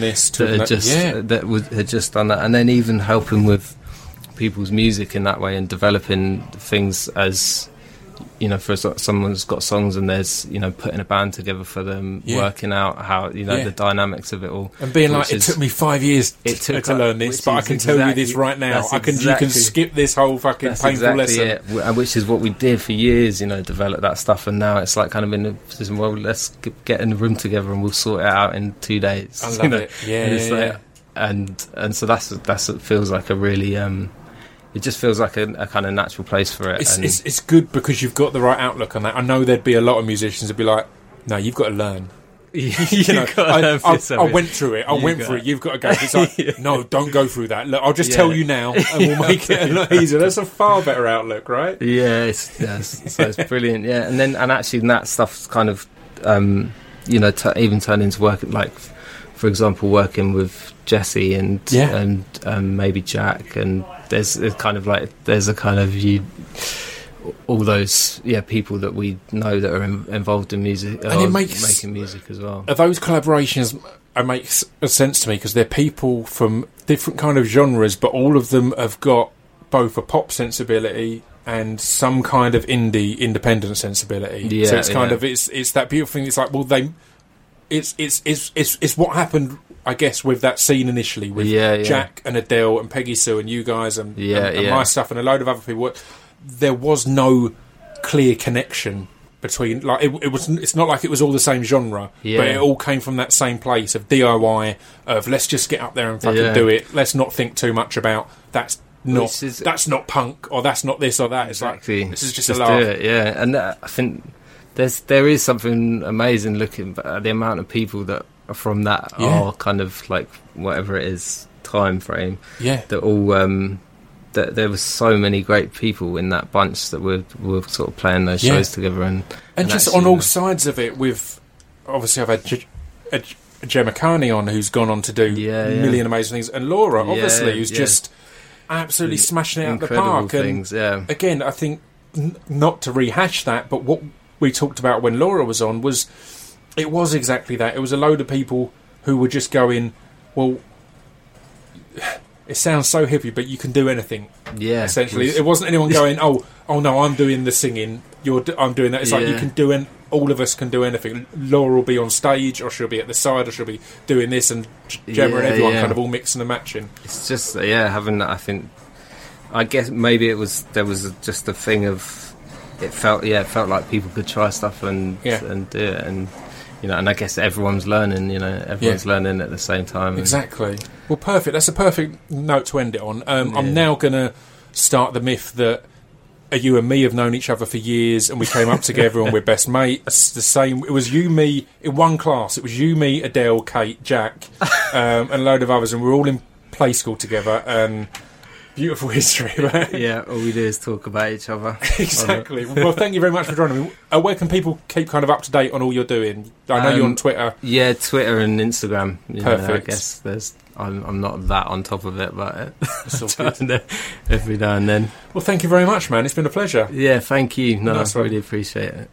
that had just done that, and then even helping with people's music in that way, and developing things as for someone's got songs, and there's putting a band together for them, working out how the dynamics of it all, and being like, it took me 5 years to learn this, but I can tell you this right now. You can skip this whole fucking painful lesson. Which is what we did for years, develop that stuff, and now it's like kind of in a position, well, let's get in the room together and we'll sort it out in 2 days. I love it. And so that's it feels like a really it just feels like a kind of natural place for it. It's good because you've got the right outlook on that. I know there'd be a lot of musicians that'd be like, no, you've got to learn. I went through it. I went through it. You've got to go. It's like, no, don't go through that. Look, I'll just tell you now, and we'll make it a lot easier. That's a far better outlook, right? Yeah, so it's brilliant. Yeah, and actually that stuff's kind of, even turned into work, like, for example, working with Jesse and maybe Jack, and there's a kind of all those people that we know that are involved in music, and it making music as well. Those collaborations make sense to me, because they're people from different kind of genres, but all of them have got both a pop sensibility and some kind of indie independent sensibility. So it's kind of it's that beautiful thing. It's like, well, it's what happened, I guess, with that scene initially with Jack and Adele and Peggy Sue and you guys and my stuff and a load of other people. There was no clear connection between, like, it's not like it was all the same genre, but it all came from that same place of DIY, of let's just get up there and fucking do it. Let's not think too much about that's not punk, or that's not this or that. Exactly. It's like, this is just a laugh. Do it, and I think there is something amazing looking at the amount of people that are from that are kind of like whatever it is time frame. Yeah, that all that there was so many great people in that bunch that were sort of playing those shows together, and just on all sides of it. With obviously, I've had Gemma Carney on, who's gone on to do a million amazing things, and Laura, obviously, who's just absolutely smashing it out the park. Things, and again, I think not to rehash that, but what we talked about when Laura was on was exactly that. It was a load of people who were just going, well, it sounds so hippie, but you can do anything. Yeah, essentially, it wasn't anyone going, oh no, I'm doing the singing. I'm doing that. It's like you can do all of us can do anything. Laura will be on stage, or she'll be at the side, or she'll be doing this, and Gemma and everyone kind of all mixing and matching. It's just having that. I guess maybe there was just a thing of it felt like people could try stuff and do it, and and I guess everyone's learning. Everyone's learning at the same time. Exactly. Well, perfect. That's a perfect note to end it on. I'm now going to start the myth that you and me have known each other for years, and we came up together and we're best mates. The same. It was you, me in one class. It was you, me, Adele, Kate, Jack, and a load of others, and we were all in play school together. And beautiful history, right? Yeah, all we do is talk about each other. Exactly. Well, thank you very much for joining me. Where can people keep kind of up to date on all you're doing? I know you're on Twitter. Yeah, Twitter and Instagram. Perfect. I guess I'm not that on top of it, but every now and then. Well, thank you very much, man. It's been a pleasure. Yeah, thank you. No, I really appreciate it.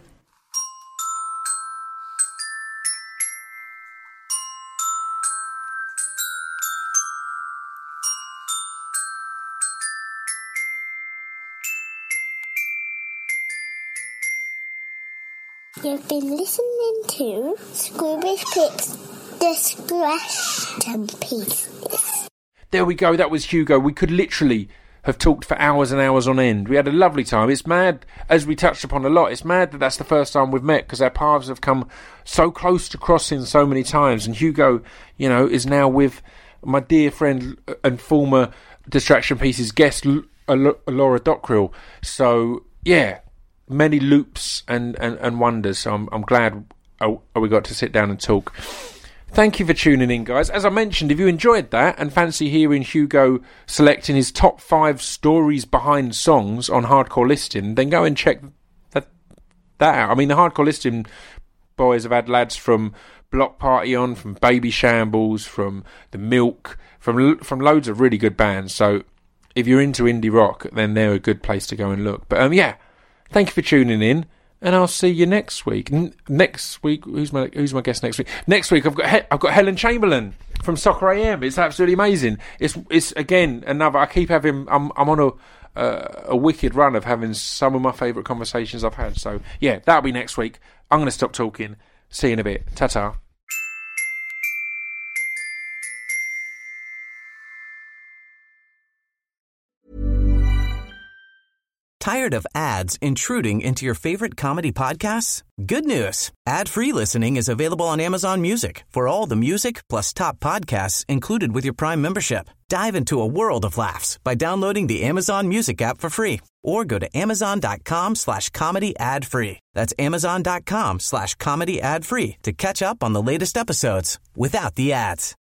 You've been listening to Scroobius Pip's Discretion Pieces. There we go, that was Hugo. We could literally have talked for hours and hours on end. We had a lovely time. It's mad, as we touched upon a lot, it's mad that that's the first time we've met, because our paths have come so close to crossing so many times. And Hugo, is now with my dear friend and former Distraction Pieces guest, Laura Dockrill. So, yeah, many loops and wonders. So I'm glad we got to sit down and talk. Thank you for tuning in, guys. As I mentioned, if you enjoyed that and fancy hearing Hugo selecting his top 5 stories behind songs on Hardcore Listing, then go and check that out. I mean, the Hardcore Listing boys have had lads from Block Party on, from Baby Shambles, from The Milk, from loads of really good bands. So if you're into indie rock, then they're a good place to go and look. But thank you for tuning in. And I'll see you next week. Next week, who's my guest next week? Next week, I've got Helen Chamberlain from Soccer AM. It's absolutely amazing. It's again another. I keep having. I'm on a wicked run of having some of my favourite conversations I've had. So yeah, that'll be next week. I'm going to stop talking. See you in a bit. Ta-ta. Tired of ads intruding into your favorite comedy podcasts? Good news. Ad-free listening is available on Amazon Music for all the music plus top podcasts included with your Prime membership. Dive into a world of laughs by downloading the Amazon Music app for free or go to amazon.com/comedy ad-free. That's amazon.com/comedy ad-free to catch up on the latest episodes without the ads.